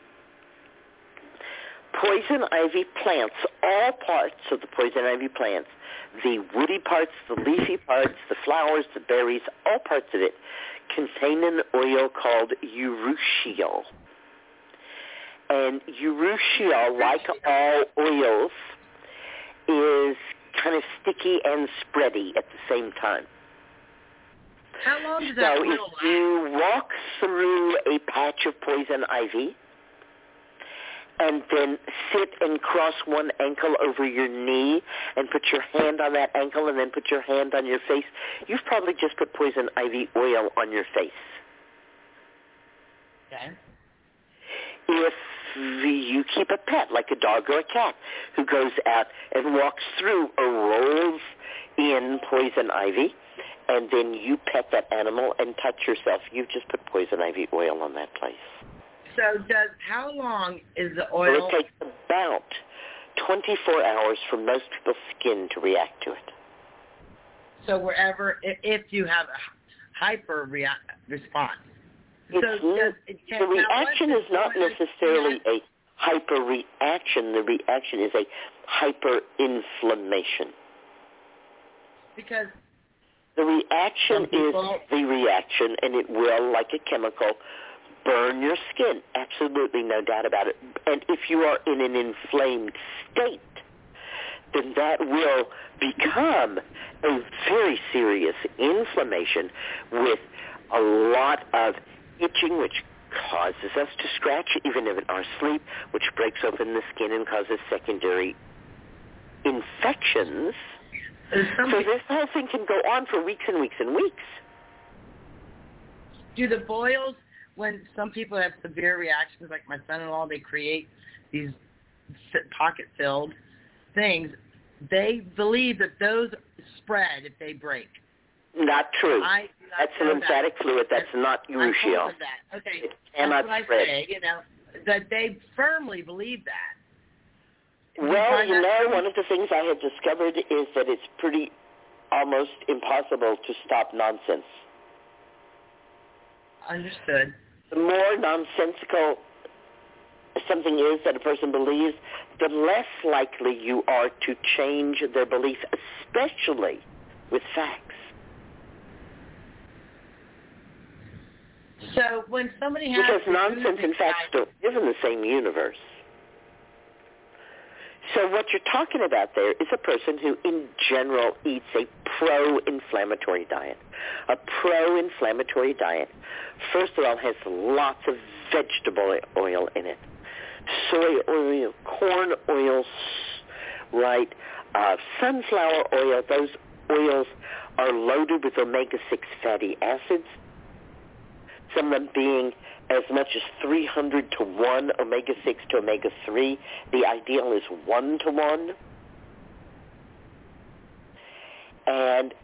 Poison ivy plants, all parts of the poison ivy plants, the woody parts, the leafy parts, the flowers, the berries, all parts of it contain an oil called urushiol. And urushiol, like all oils, is kind of sticky and spready at the same time. How long does that oil last? So if you walk through a patch of poison ivy and then sit and cross one ankle over your knee and put your hand on that ankle and then put your hand on your face, you've probably just put poison ivy oil on your face. Okay. If you keep a pet, like a dog or a cat, who goes out and walks through or rolls in poison ivy, and then you pet that animal and touch yourself, you've just put poison ivy oil on that place. So how long is the oil? So it takes about 24 hours for most people's skin to react to it. So if you have a hyper response. The reaction is not necessarily a hyper-reaction. The reaction is a hyperinflammation. Because the reaction is the reaction, and it will, like a chemical, burn your skin. Absolutely, no doubt about it. And if you are in an inflamed state, then that will become a very serious inflammation with a lot of itching, which causes us to scratch even in our sleep, which breaks open the skin and causes secondary infections. So this whole thing can go on for weeks and weeks and weeks. Do the boils, when some people have severe reactions, like my son-in-law, they create these pocket-filled things, they believe that those spread if they break. Not true. That's a lymphatic fluid. That's not urushiol. Okay. It cannot spread. I say, that they firmly believe that. Well, one of the things I have discovered is that it's pretty almost impossible to stop nonsense. Understood. The more nonsensical something is that a person believes, the less likely you are to change their belief, especially with facts. So when somebody has... Because nonsense and facts don't live in the same universe. So what you're talking about there is a person who, in general, eats a pro-inflammatory diet. A pro-inflammatory diet, first of all, has lots of vegetable oil in it. Soy oil, corn oil, right? Sunflower oil. Those oils are loaded with omega-6 fatty acids, some of them being as much as 300 to 1 omega-6 to omega-3. The ideal is 1 to 1. And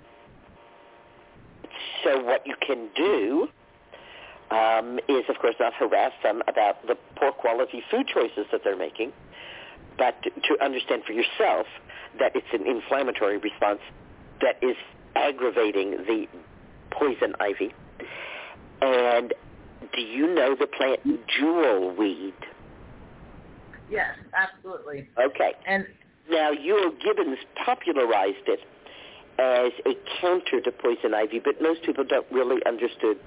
so what you can do is, of course, not harass them about the poor quality food choices that they're making, but to understand for yourself that it's an inflammatory response that is aggravating the poison ivy. And do you know the plant jewel weed? Yes, absolutely. Okay. And now Ewell Gibbons popularized it as a counter to poison ivy, but most people don't really understand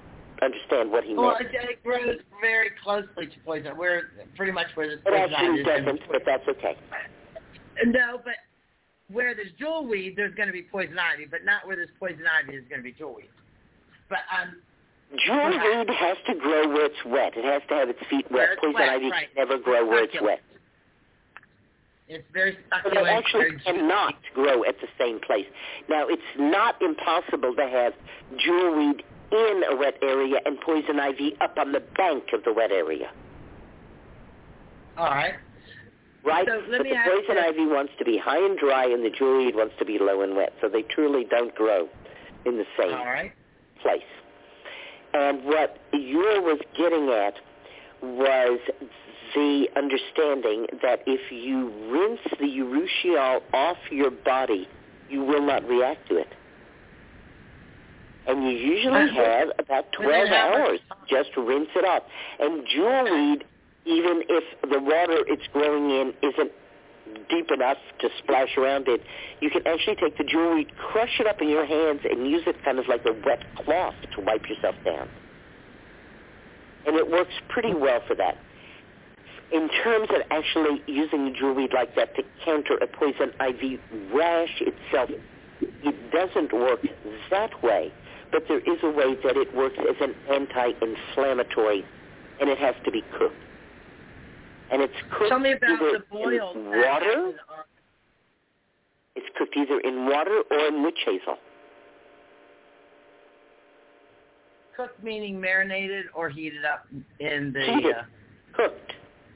understand what he Well, meant. it grows very closely to poison. We're pretty much where there's It poison actually ivy. doesn't, but that's okay. No, but where there's jewelweed, there's going to be poison ivy, but not where there's poison ivy, there's going to be jewelweed. But jewelweed has to grow where it's wet. It has to have its feet wet. Poison ivy can never grow where it's wet. It's very But succulent. it actually cannot grow at the same place. Now, it's not impossible to have jewelweed in a wet area and poison ivy up on the bank of the wet area. All right. Right? So let but me the ask poison you, ivy wants to be high and dry, and the jewelweed wants to be low and wet. So they truly don't grow in the same place. And what Ure was getting at was the understanding that if you rinse the urushiol off your body, you will not react to it. And you usually have about 12 hours just to rinse it off. And jewelweed, even if the water it's growing in isn't deep enough to splash around it, you can actually take the jewelweed, crush it up in your hands, and use it kind of like a wet cloth to wipe yourself down. And it works pretty well for that. In terms of actually using the jewelweed like that to counter a poison ivy rash itself, it doesn't work that way, but there is a way that it works as an anti-inflammatory, and it has to be cooked. And it's cooked tell me about either the boils in water. It's cooked either in water or in witch hazel. Cooked meaning marinated or heated up in the... Heated. Cooked.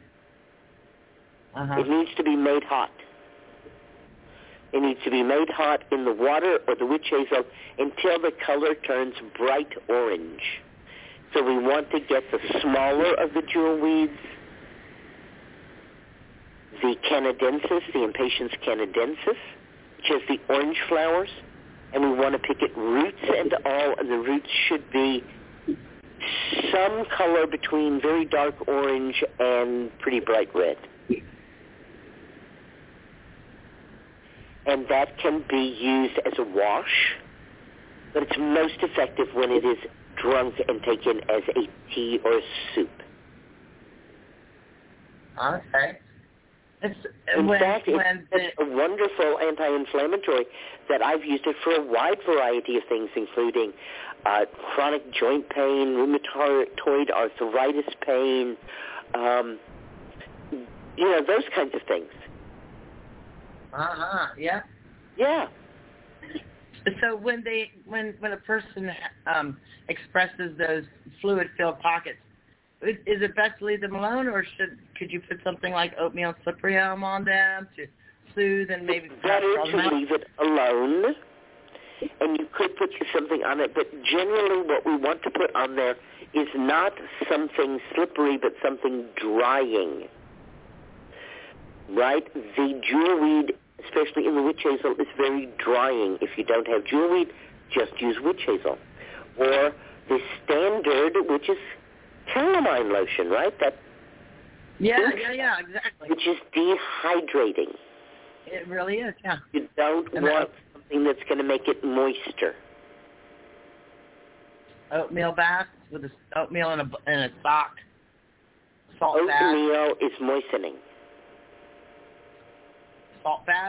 It needs to be made hot. It needs to be made hot in the water or the witch hazel until the color turns bright orange. So we want to get the smaller of the jewel weeds, the canadensis, the impatiens canadensis, which has the orange flowers, and we want to pick it roots and all, and the roots should be some color between very dark orange and pretty bright red. And that can be used as a wash, but it's most effective when it is drunk and taken as a tea or a soup. Okay. In fact, it's a wonderful anti-inflammatory that I've used it for a wide variety of things, including chronic joint pain, rheumatoid arthritis pain, those kinds of things. Yeah. Yeah. So when a person expresses those fluid-filled pockets, is it best to leave them alone, or could you put something like oatmeal and slippery elm on them to soothe and maybe better to leave it alone, and you could put something on it, but generally what we want to put on there is not something slippery, but something drying. Right? The jewelweed, especially in the witch hazel, is very drying. If you don't have jewelweed, just use witch hazel. Or the standard, which is calamine lotion, right? Yeah, exactly. Which is dehydrating. It really is, yeah. You don't want something that's going to make it moister. Oatmeal bath with oatmeal in a sock. Salt bath. Oatmeal is moistening. Salt bath?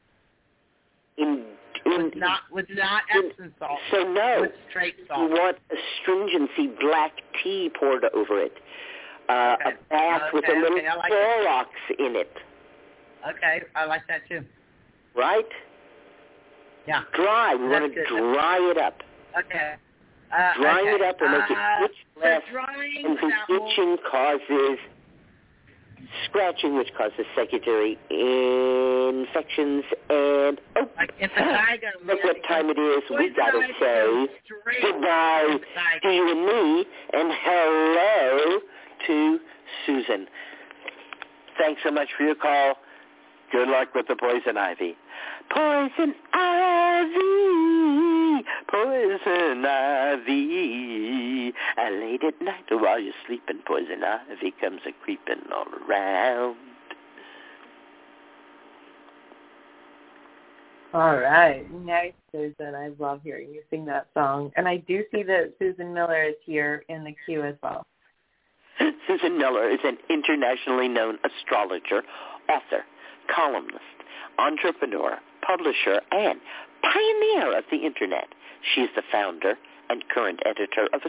With not Epsom salt. So no, with straight salt. You want astringency, black tea poured over it. A bath with a little Clorox in it. Okay, I like that too. Right? Yeah. Dry. We want to dry it up. Okay. Dry it up and make it itch less. And the itching causes scratching, which causes secondary infections, and look what time it is. We gotta say goodbye to you and me, and hello to Susan. Thanks so much for your call. Good luck with the poison ivy. Poison ivy, poison ivy. And late at night while you're sleeping, poison ivy comes a creeping all around. All right. Nice, Susan. I love hearing you sing that song. And I do see that Susan Miller is here in the queue as well. Susan Miller is an internationally known astrologer, author, columnist, entrepreneur, publisher, and pioneer of the Internet. She's the founder and current editor of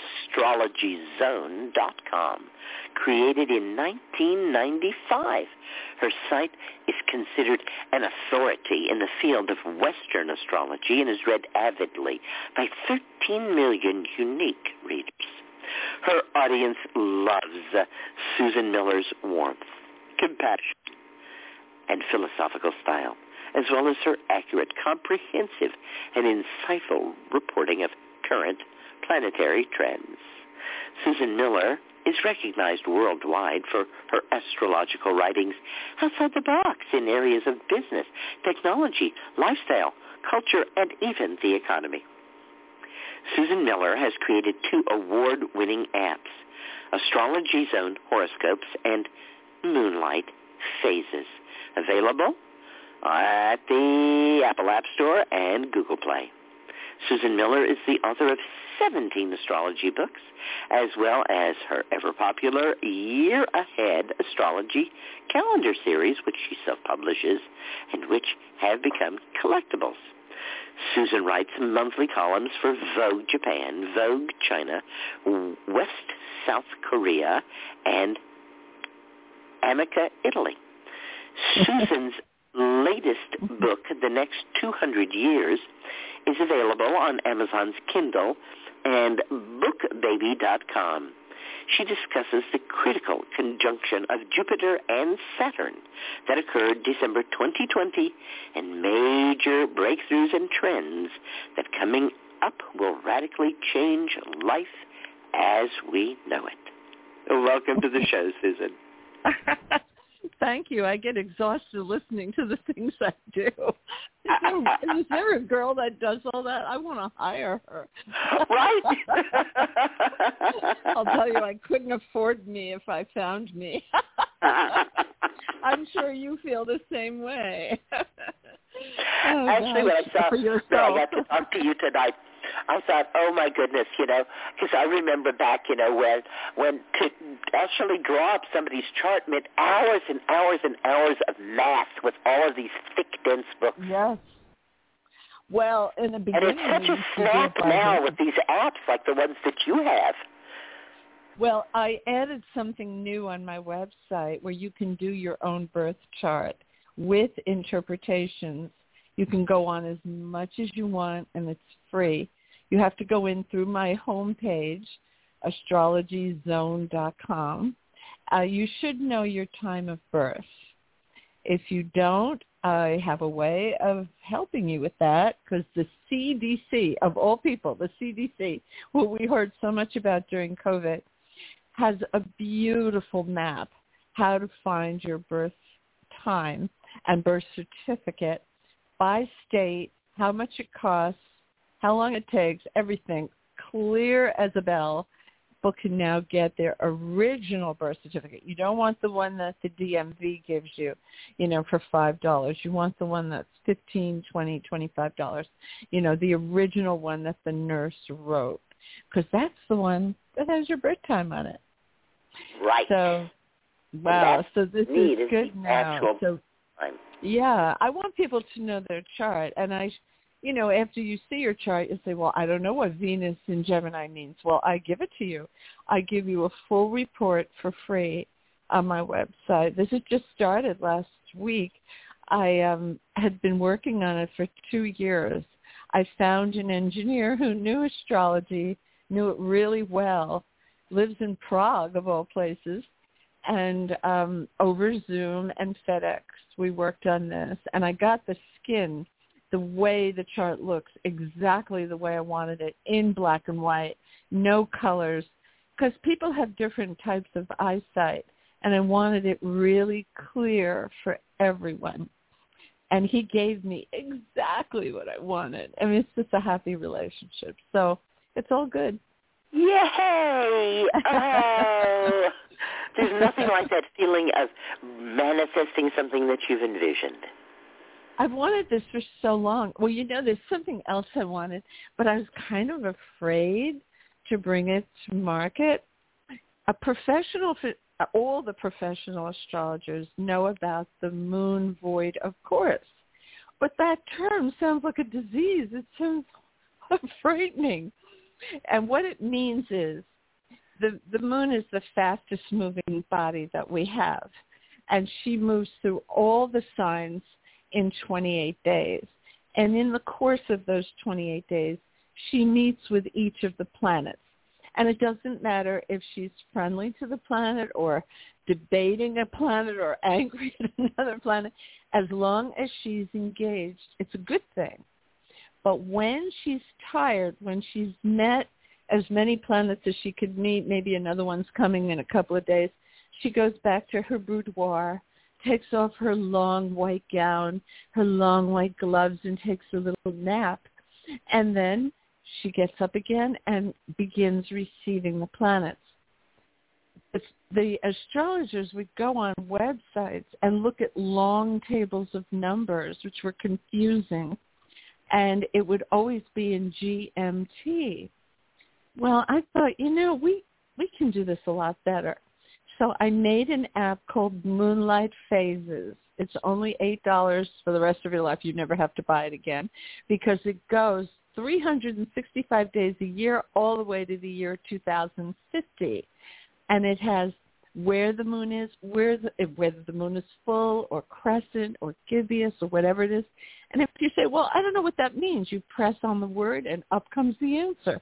AstrologyZone.com, created in 1995. Her site is considered an authority in the field of Western astrology and is read avidly by 13 million unique readers. Her audience loves Susan Miller's warmth, compassion, and philosophical style, as well as her accurate, comprehensive, and insightful reporting of current planetary trends. Susan Miller is recognized worldwide for her astrological writings outside the box in areas of business, technology, lifestyle, culture, and even the economy. Susan Miller has created 2 award-winning apps, Astrology Zone Horoscopes and Moonlight Phases, available at the Apple App Store and Google Play. Susan Miller is the author of 17 astrology books, as well as her ever-popular Year Ahead Astrology calendar series, which she self-publishes and which have become collectibles. Susan writes monthly columns for Vogue Japan, Vogue China, West South Korea, and Amica Italy. Susan's latest book, The Next 200 Years, is available on Amazon's Kindle and BookBaby.com. She discusses the critical conjunction of Jupiter and Saturn that occurred December 2020 and major breakthroughs and trends that coming up will radically change life as we know it. Welcome to the show, Susan. Thank you. I get exhausted listening to the things I do. Is there a girl that does all that? I want to hire her. Right? I'll tell you, I couldn't afford me if I found me. I'm sure you feel the same way. Actually, when I got to talk to you tonight, I thought, oh my goodness, because I remember back, when to actually draw up somebody's chart meant hours and hours and hours of math with all of these thick, dense books. Yes. Well, in the beginning, and it's such a snap now with these apps like the ones that you have. Well, I added something new on my website where you can do your own birth chart with interpretations. You can go on as much as you want, and it's free. You have to go in through my homepage, astrologyzone.com. You should know your time of birth. If you don't, I have a way of helping you with that, because the CDC, of all people, the CDC, what we heard so much about during COVID, has a beautiful map how to find your birth time and birth certificate by state, how much it costs, how long it takes, everything clear as a bell. People can now get their original birth certificate. You don't want the one that the DMV gives you, for $5. You want the one that's $15, $20, $25. The original one that the nurse wrote, because that's the one that has your birth time on it. Right. So, wow. So this is good now. So, yeah, I want people to know their chart, and after you see your chart, you say, well, I don't know what Venus in Gemini means. Well, I give it to you. I give you a full report for free on my website. This has just started last week. I had been working on it for 2 years. I found an engineer who knew astrology, knew it really well, lives in Prague, of all places, and over Zoom and FedEx, we worked on this, and I got the skin, the way the chart looks, exactly the way I wanted it, in black and white, no colors, because people have different types of eyesight, and I wanted it really clear for everyone. And he gave me exactly what I wanted. I mean, it's just a happy relationship. So it's all good. Yay! Oh, there's nothing like that feeling of manifesting something that you've envisioned. I've wanted this for so long. Well, there's something else I wanted, but I was kind of afraid to bring it to market. All the professional astrologers know about the moon void, of course, but that term sounds like a disease. It sounds frightening. And what it means is the moon is the fastest moving body that we have, and she moves through all the signs in 28 days. And in the course of those 28 days, she meets with each of the planets. And it doesn't matter if she's friendly to the planet or debating a planet or angry at another planet. As long as she's engaged, it's a good thing. But when she's tired, when she's met as many planets as she could meet, maybe another one's coming in a couple of days, she goes back to her boudoir, takes off her long white gown, her long white gloves, and takes a little nap. And then she gets up again and begins receiving the planets. The astrologers would go on websites and look at long tables of numbers, which were confusing, and it would always be in GMT. Well, I thought, we can do this a lot better. So I made an app called Moonlight Phases. It's only $8 for the rest of your life. You never have to buy it again because it goes 365 days a year all the way to the year 2050. And it has where the moon is, whether the moon is full or crescent or gibbous or whatever it is. And if you say, well, I don't know what that means, you press on the word and up comes the answer.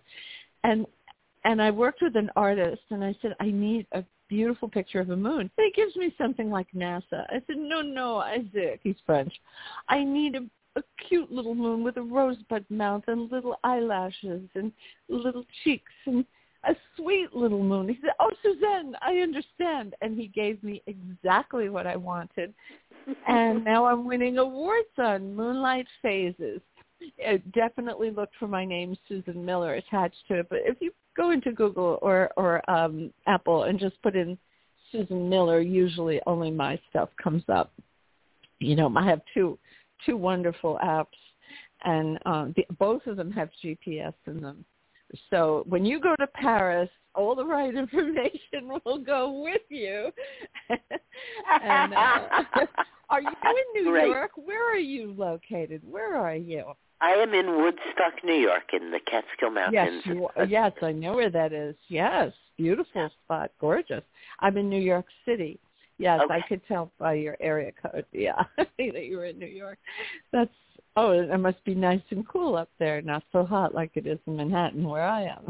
And I worked with an artist and I said, I need a beautiful picture of a moon. And he gives me something like NASA. I said, no, Isaac, he's French. I need a cute little moon with a rosebud mouth and little eyelashes and little cheeks and a sweet little moon. He said, oh, Suzanne, I understand. And he gave me exactly what I wanted. And now I'm winning awards on Moonlight Phases. Definitely look for my name, Susan Miller, attached to it. But if you go into Google or Apple and just put in Susan Miller, usually only my stuff comes up. I have two wonderful apps, and both of them have GPS in them. So when you go to Paris, all the right information will go with you. And, are you in New York? Where are you located? Where are you? I am in Woodstock, New York, in the Catskill Mountains. Yes, I know where that is. Yes, beautiful spot, gorgeous. I'm in New York City. Yes, okay. I could tell by your area code. Yeah, that you were in New York. It must be nice and cool up there, not so hot like it is in Manhattan where I am.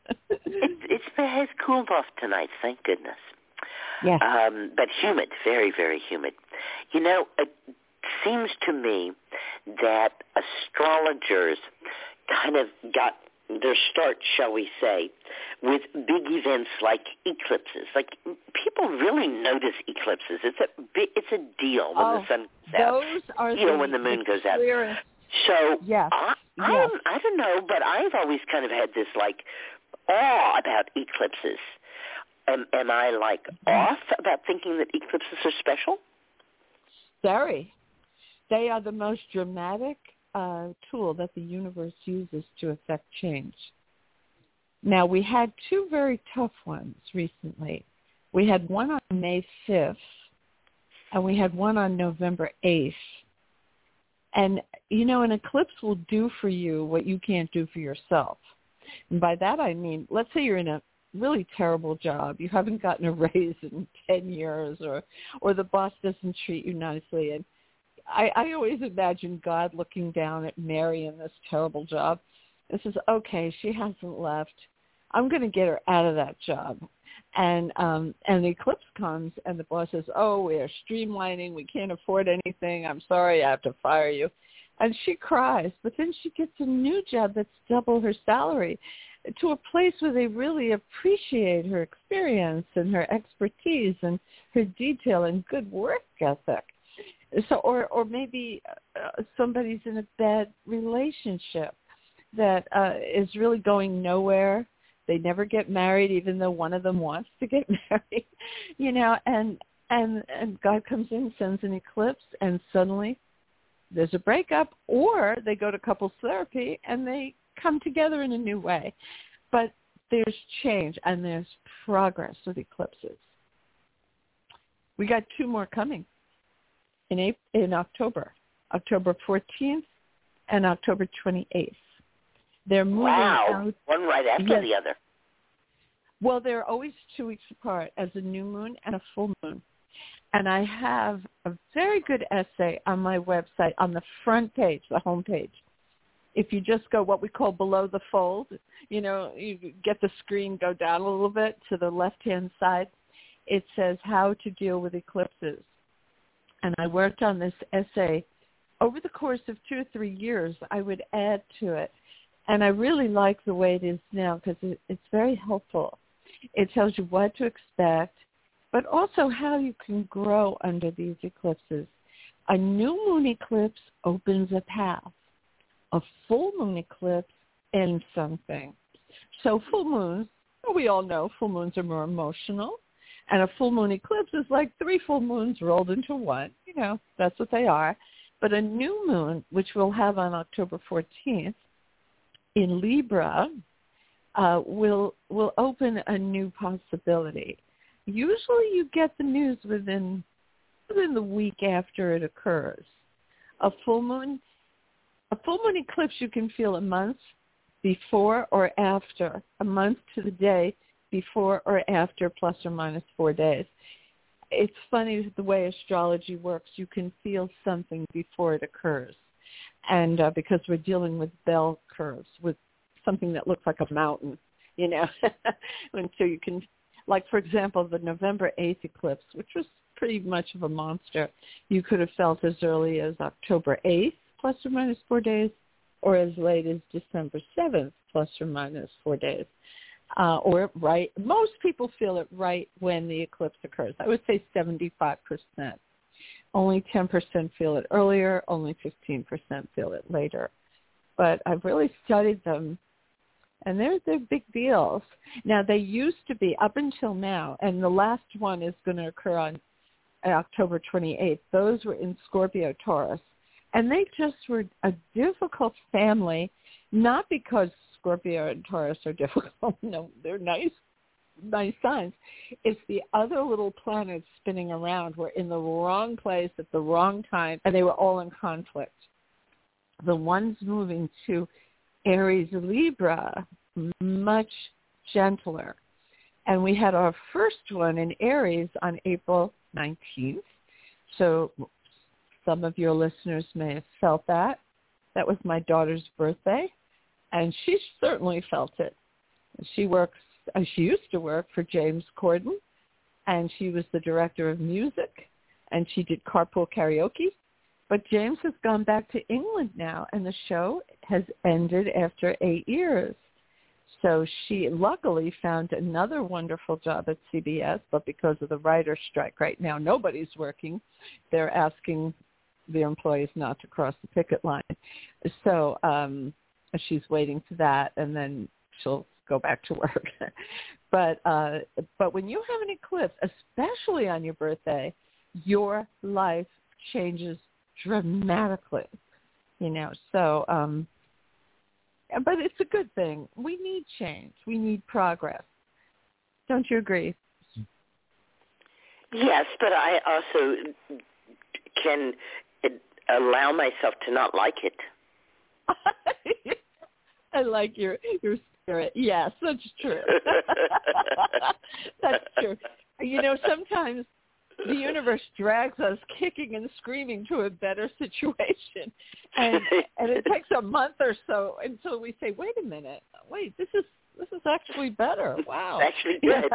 It has cooled off tonight, thank goodness. Yes. But humid, very, very humid. It seems to me that astrologers kind of got their start, shall we say, with big events like eclipses. Like, people really notice eclipses. It's a deal when the sun goes out. Those are when the moon goes out. Clearest. So yes. I don't know, but I've always kind of had this awe about eclipses. Am I off about thinking that eclipses are special? Very. They are the most dramatic tool that the universe uses to affect change. Now, we had two very tough ones recently. We had one on May 5th, and we had one on November 8th. And, an eclipse will do for you what you can't do for yourself. And by that I mean, let's say you're in a really terrible job. You haven't gotten a raise in 10 years, or the boss doesn't treat you nicely. And I always imagine God looking down at Mary in this terrible job and says, okay, she hasn't left. I'm going to get her out of that job. And the eclipse comes, and the boss says, oh, we are streamlining. We can't afford anything. I'm sorry, I have to fire you. And she cries, but then she gets a new job that's double her salary, to a place where they really appreciate her experience and her expertise and her detail and good work ethic. So, or maybe somebody's in a bad relationship that is really going nowhere. They never get married, even though one of them wants to get married, and God comes in, sends an eclipse, and suddenly there's a breakup, or they go to couples therapy and they come together in a new way. But there's change and there's progress with eclipses. We got 2 more coming in October 14th and October 28th. They're moving out. One right after the other. Well, they're always 2 weeks apart as a new moon and a full moon. And I have a very good essay on my website on the front page, the home page. If you just go what we call below the fold, you get the screen go down a little bit to the left-hand side, it says how to deal with eclipses. And I worked on this essay over the course of 2 or 3 years. I would add to it. And I really like the way it is now because it's very helpful. It tells you what to expect, but also how you can grow under these eclipses. A new moon eclipse opens a path. A full moon eclipse ends something. So full moons, we all know full moons are more emotional. And a full moon eclipse is like 3 full moons rolled into one. That's what they are. But a new moon, which we'll have on October 14th in Libra, will open a new possibility. Usually you get the news within the week after it occurs. A full moon eclipse you can feel a month before or after, a month to the day before or after, plus or minus 4 days. It's funny the way astrology works. You can feel something before it occurs. And because we're dealing with bell curves, with something that looks like a mountain, And so you can, like, for example, the November 8th eclipse, which was pretty much of a monster, you could have felt as early as October 8th, plus or minus 4 days, or as late as December 7th, plus or minus 4 days. Most people feel it right when the eclipse occurs. I would say 75%. Only 10% feel it earlier. Only 15% feel it later. But I've really studied them, and they're big deals. Now, they used to be, up until now, and the last one is going to occur on October 28th. Those were in Scorpio, Taurus. And they just were a difficult family, not because Scorpio and Taurus are difficult. No, they're nice signs. It's the other little planets spinning around were in the wrong place at the wrong time, and they were all in conflict. The ones moving to Aries, Libra, much gentler. And we had our first one in Aries on April 19th. So some of your listeners may have felt that. That was my daughter's birthday, and she certainly felt it. She used to work for James Corden, and she was the director of music, and she did Carpool Karaoke. But James has gone back to England now, and the show has ended after 8 years. So she luckily found another wonderful job at CBS, but because of the writer's strike right now, nobody's working. They're asking their employees not to cross the picket line. So she's waiting for that, and then she'll go back to work. But when you have an eclipse, especially on your birthday, your life changes dramatically, So, but it's a good thing. We need change. We need progress. Don't you agree? Yes, but I also can allow myself to not like it. I like your spirit. Yes, that's true. That's true. Sometimes the universe drags us kicking and screaming to a better situation. And it takes a month or so until we say, wait a minute, this is actually better. Wow. It's actually good.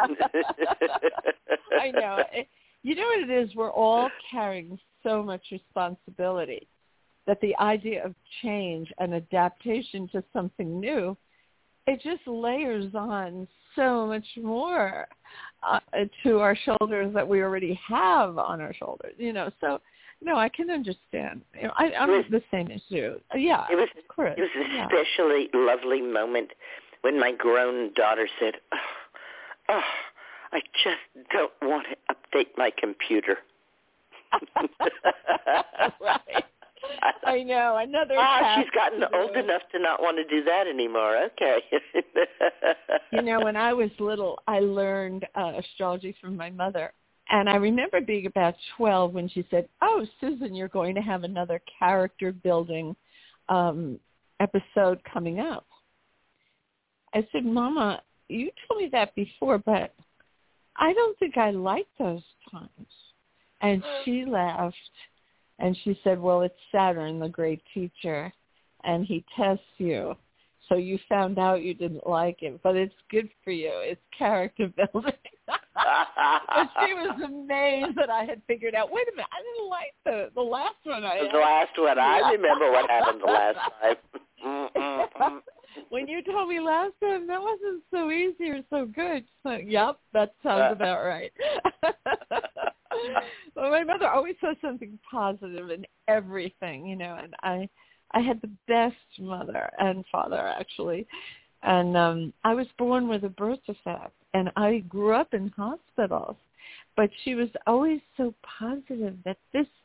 I know. You know what it is? We're all carrying so much responsibility that the idea of change and adaptation to something new, it just layers on so much more to our shoulders that we already have on our shoulders, So, no, I can understand. I'm the same as you. Yeah, it was, of course. It was an especially lovely moment when my grown daughter said, oh, I just don't want to update my computer. Right. I I know, another she's gotten old enough to not want to do that anymore. Okay. You know, when I was little, I learned astrology from my mother. And I remember being about 12 when she said, "Oh, Susan, you're going to have another character-building episode coming up." I said, "Mama, you told me that before, but I don't think I like those times." And she laughed, and she said, "Well, it's Saturn, the great teacher, and he tests you. So you found out you didn't like it, but it's good for you. It's character building." But she was amazed that I had figured out, wait a minute, I didn't like the last one. The last one. I remember what happened the last time. When you told me last time, that wasn't so easy or so good. So, yep, that sounds about right. Well, my mother always saw something positive in everything, you know, and I had the best mother and father, actually. And I was born with a birth defect, and I grew up in hospitals. But she was always so positive that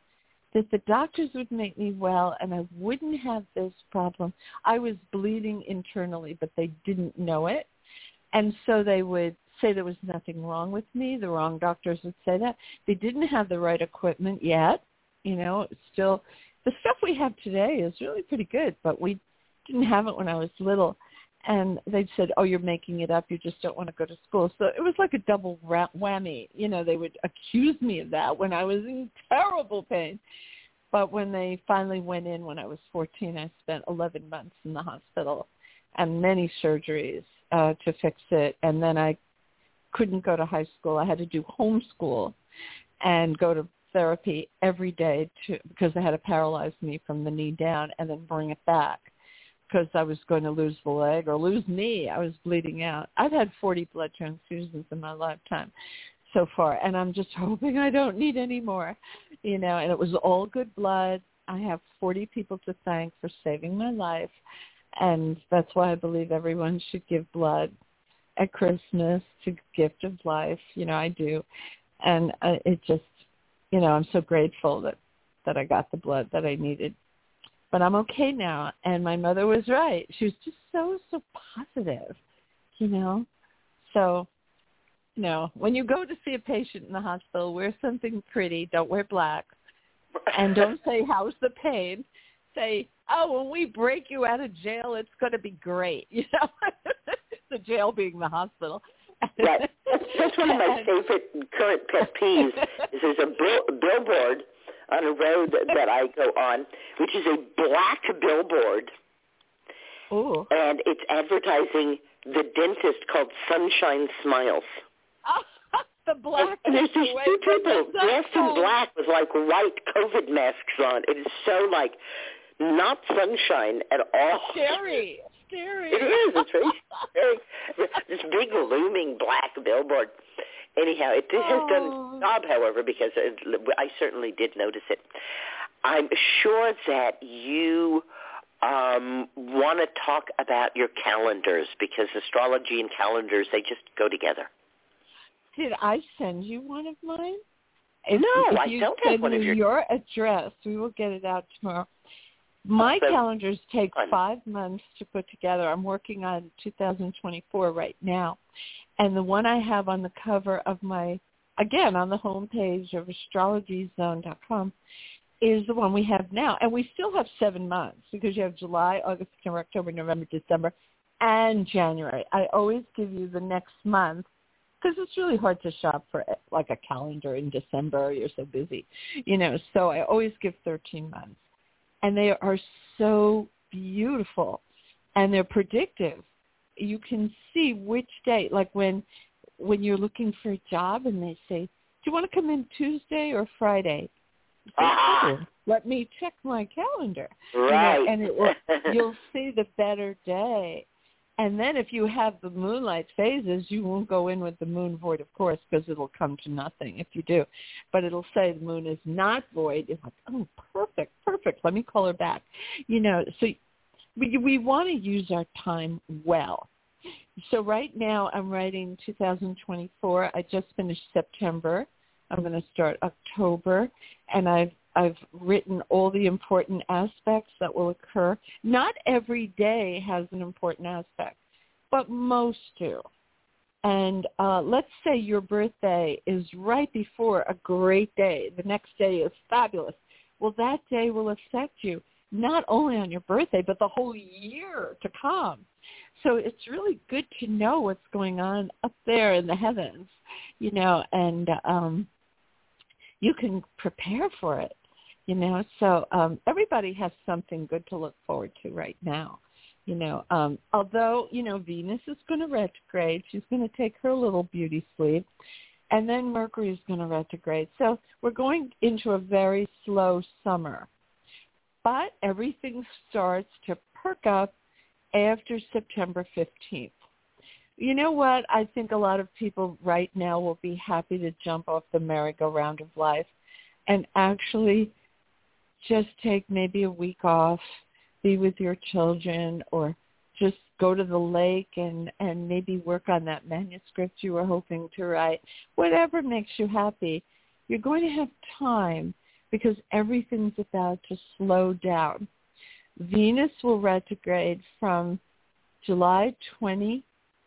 the doctors would make me well and I wouldn't have this problem. I was bleeding internally, but they didn't know it. And so they would say there was nothing wrong with me. The wrong doctors would say that. They didn't have the right equipment yet. You know, still, the stuff we have today is really pretty good, but we didn't have it when I was little. And they said, "Oh, you're making it up. You just don't want to go to school." So it was like a double whammy. You know, they would accuse me of that when I was in terrible pain. But when they finally went in when I was 14, I spent 11 months in the hospital and many surgeries to fix it. And then I couldn't go to high school. I had to do homeschool and go to therapy every day because they had to paralyze me from the knee down and then bring it back because I was going to lose the leg or lose me. I was bleeding out. I've had 40 blood transfusions in my lifetime so far, and I'm just hoping I don't need any more, you know, and it was all good blood. I have 40 people to thank for saving my life, and that's why I believe everyone should give blood at Christmas to gift of life. You know, I do, and it just, you know, I'm so grateful that I got the blood that I needed. But I'm okay now, and my mother was right. She was just so positive, you know. So, you know, when you go to see a patient in the hospital, wear something pretty. Don't wear black. And don't say, "How's the pain?" Say, "Oh, when we break you out of jail, it's going to be great." You know, the jail being the hospital. Right. That's one of my favorite current pet peeves is there's a billboard on a road that I go on, which is a black billboard. Ooh. And it's advertising the dentist called Sunshine Smiles. The black. And there's these two people dressed in black with like white COVID masks on. It is so like not sunshine at all. Scary. It is. It's very this big looming black billboard. Anyhow, it has done its job, however, because I certainly did notice it. I'm sure that you want to talk about your calendars because astrology and calendars, they just go together. Did I send you one of mine? I don't have one of your address, we will get it out tomorrow. My calendars take 5 months to put together. I'm working on 2024 right now. And the one I have on the cover of again, on the homepage of astrologyzone.com is the one we have now. And we still have 7 months because you have July, August, September, October, November, December, and January. I always give you the next month because it's really hard to shop for like a calendar in December. You're so busy, you know. So I always give 13 months. And they are so beautiful, and they're predictive. You can see which day, like when you're looking for a job and they say, "Do you want to come in Tuesday or Friday?" Say, "Oh, let me check my calendar." Right. You know, and it will, you'll see the better day. And then if you have the moonlight phases, you won't go in with the moon void, of course, because it'll come to nothing if you do. But it'll say the moon is not void. It's like, oh, perfect. Let me call her back. You know, so we want to use our time well. So right now I'm writing 2024. I just finished September. I'm going to start October. And I've I've written all the important aspects that will occur. Not every day has an important aspect, but most do. And let's say your birthday is right before a great day. The next day is fabulous. Well, that day will affect you not only on your birthday, but the whole year to come. So it's really good to know what's going on up there in the heavens, you know, and you can prepare for it, you know. So everybody has something good to look forward to right now, you know. Although, you know, Venus is going to retrograde. She's going to take her little beauty sleep. And then Mercury is going to retrograde. So we're going into a very slow summer. But everything starts to perk up after September 15th. You know what? I think a lot of people right now will be happy to jump off the merry-go-round of life and actually just take maybe a week off, be with your children, or just go to the lake and maybe work on that manuscript you were hoping to write. Whatever makes you happy, you're going to have time because everything's about to slow down. Venus will retrograde from July 23rd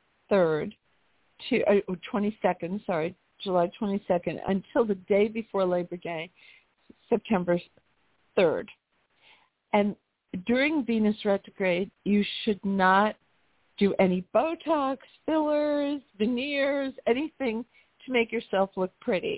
to July 22nd until the day before Labor Day, September 3rd. And during Venus retrograde, you should not do any Botox, fillers, veneers, anything to make yourself look pretty.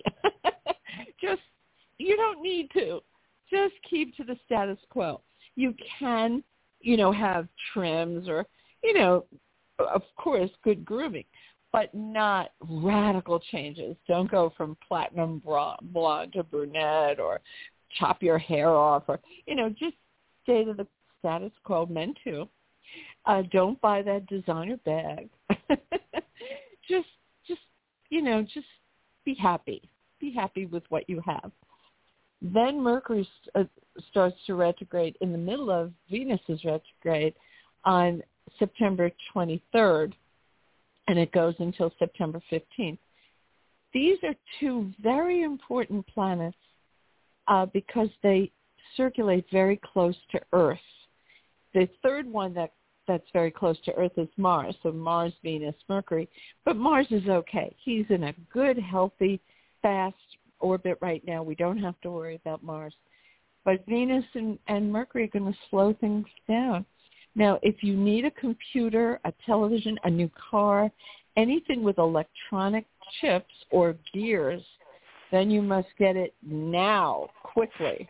You don't need to. Just keep to the status quo. You can, you know, have trims or, you know, of course, good grooming, but not radical changes. Don't go from platinum blonde to brunette or chop your hair off or, you know, just stay to the status quo. Men too. Don't buy that designer bag. just, you know, just be happy. Be happy with what you have. Then Mercury starts to retrograde in the middle of Venus's retrograde on September 23rd, and it goes until September 15th. These are two very important planets because they circulate very close to Earth. The third one that's very close to Earth is Mars, so Mars, Venus, Mercury. But Mars is okay. He's in a good, healthy, fast orbit right now. We don't have to worry about Mars. But Venus and Mercury are going to slow things down. Now, if you need a computer, a television, a new car, anything with electronic chips or gears, then you must get it now, quickly,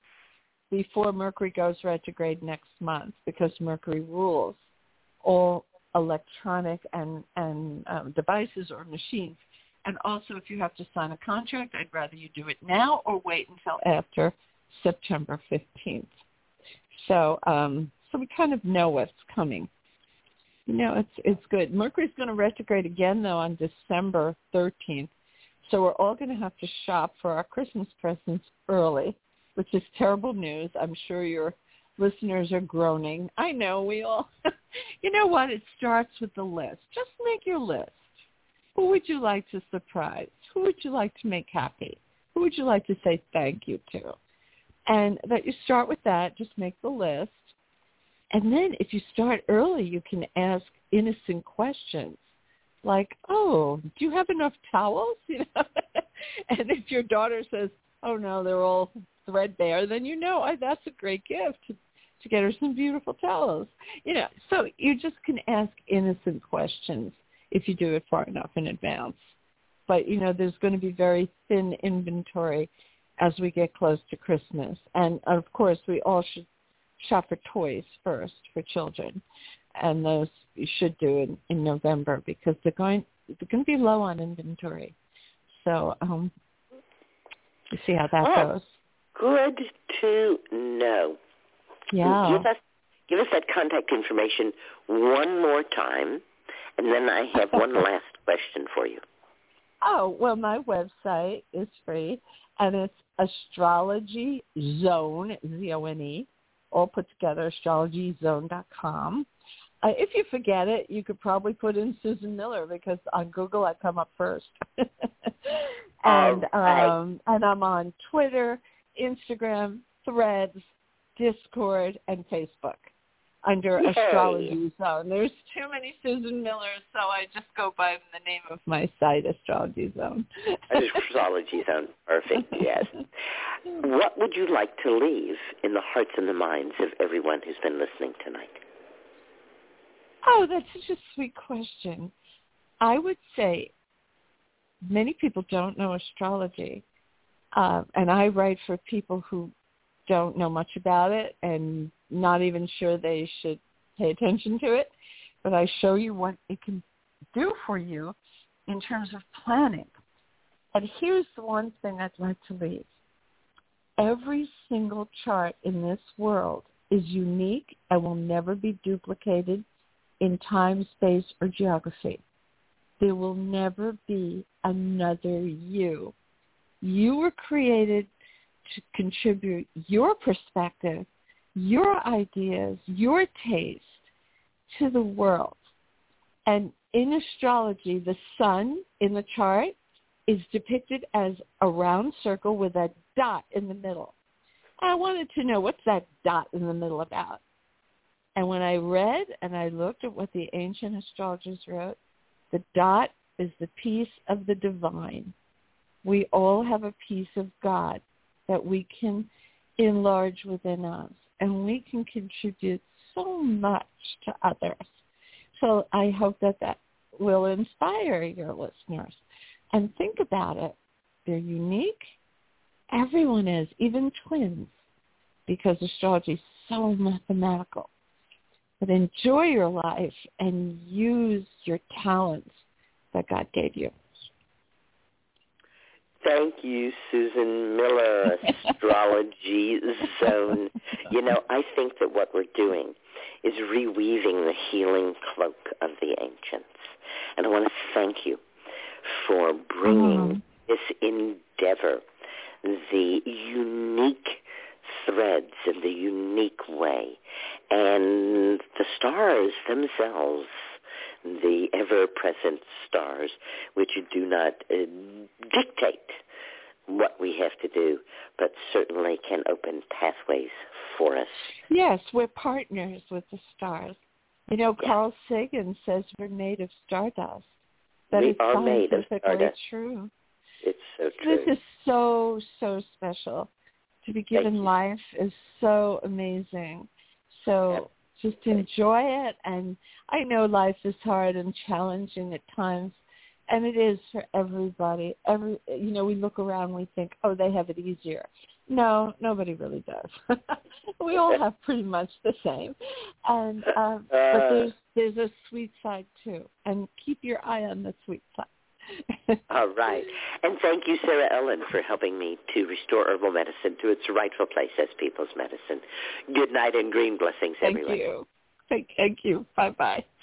before Mercury goes retrograde next month, because Mercury rules all electronic and devices or machines. And also, if you have to sign a contract, I'd rather you do it now or wait until after September 15th. So we kind of know what's coming. You know, it's good. Mercury's going to retrograde again, though, on December 13th. So we're all going to have to shop for our Christmas presents early, which is terrible news. I'm sure your listeners are groaning. I know we all. You know what? It starts with the list. Just make your list. Who would you like to surprise? Who would you like to make happy? Who would you like to say thank you to? And that you start with that, just make the list. And then if you start early, you can ask innocent questions like, oh, do you have enough towels? You know? And if your daughter says, oh, no, they're all threadbare, then you know that's a great gift to get her some beautiful towels. You know, so you just can ask innocent questions if you do it far enough in advance. But, you know, there's going to be very thin inventory as we get close to Christmas. And, of course, we all should shop for toys first for children. And those you should do in November because they're going to be low on inventory. So we'll see how that goes. Good to know. Yeah. Give us that contact information one more time. And then I have one last question for you. Oh, well, my website is free, and it's Astrology Zone, Z-O-N-E, all put together, astrologyzone.com. If you forget it, you could probably put in Susan Miller because on Google I come up first. And I'm on Twitter, Instagram, Threads, Discord, and Facebook under Yay. Astrology Zone. There's too many Susan Millers, so I just go by the name of my site, Astrology Zone. Astrology Zone. Perfect, yes. What would you like to leave in the hearts and the minds of everyone who's been listening tonight? Oh, that's such a sweet question. I would say many people don't know astrology, and I write for people who don't know much about it and not even sure they should pay attention to it, but I show you what it can do for you in terms of planning. And here's the one thing I'd like to leave. Every single chart in this world is unique and will never be duplicated in time, space, or geography. There will never be another you. You were created to contribute your perspective, your ideas, your taste to the world. And in astrology, the sun in the chart is depicted as a round circle with a dot in the middle. I wanted to know, what's that dot in the middle about? And when I read and I looked at what the ancient astrologers wrote, the dot is the piece of the divine. We all have a piece of God that we can enlarge within us, and we can contribute so much to others. So I hope that that will inspire your listeners. And think about it. They're unique. Everyone is, even twins, because astrology is so mathematical. But enjoy your life and use your talents that God gave you. Thank you, Susan Miller, Astrology Zone. You know, I think that what we're doing is reweaving the healing cloak of the ancients. And I want to thank you for bringing this endeavor, the unique threads in the unique way, and the stars themselves, the ever-present stars, which do not dictate what we have to do, but certainly can open pathways for us. Yes, we're partners with the stars. You know, Carl Sagan says we're made of stardust. We are made of stardust. True. It's so true. This is so, so special. To be given life is so amazing. So just enjoy it. And I know life is hard and challenging at times, and it is for everybody. We look around and we think, oh, they have it easier. No, nobody really does. We all have pretty much the same. And but there's a sweet side too. And keep your eye on the sweet side. All right. And thank you, Sarah Ellen, for helping me to restore herbal medicine to its rightful place as people's medicine. Good night and green blessings, everyone. Thank you. Thank you. Bye-bye.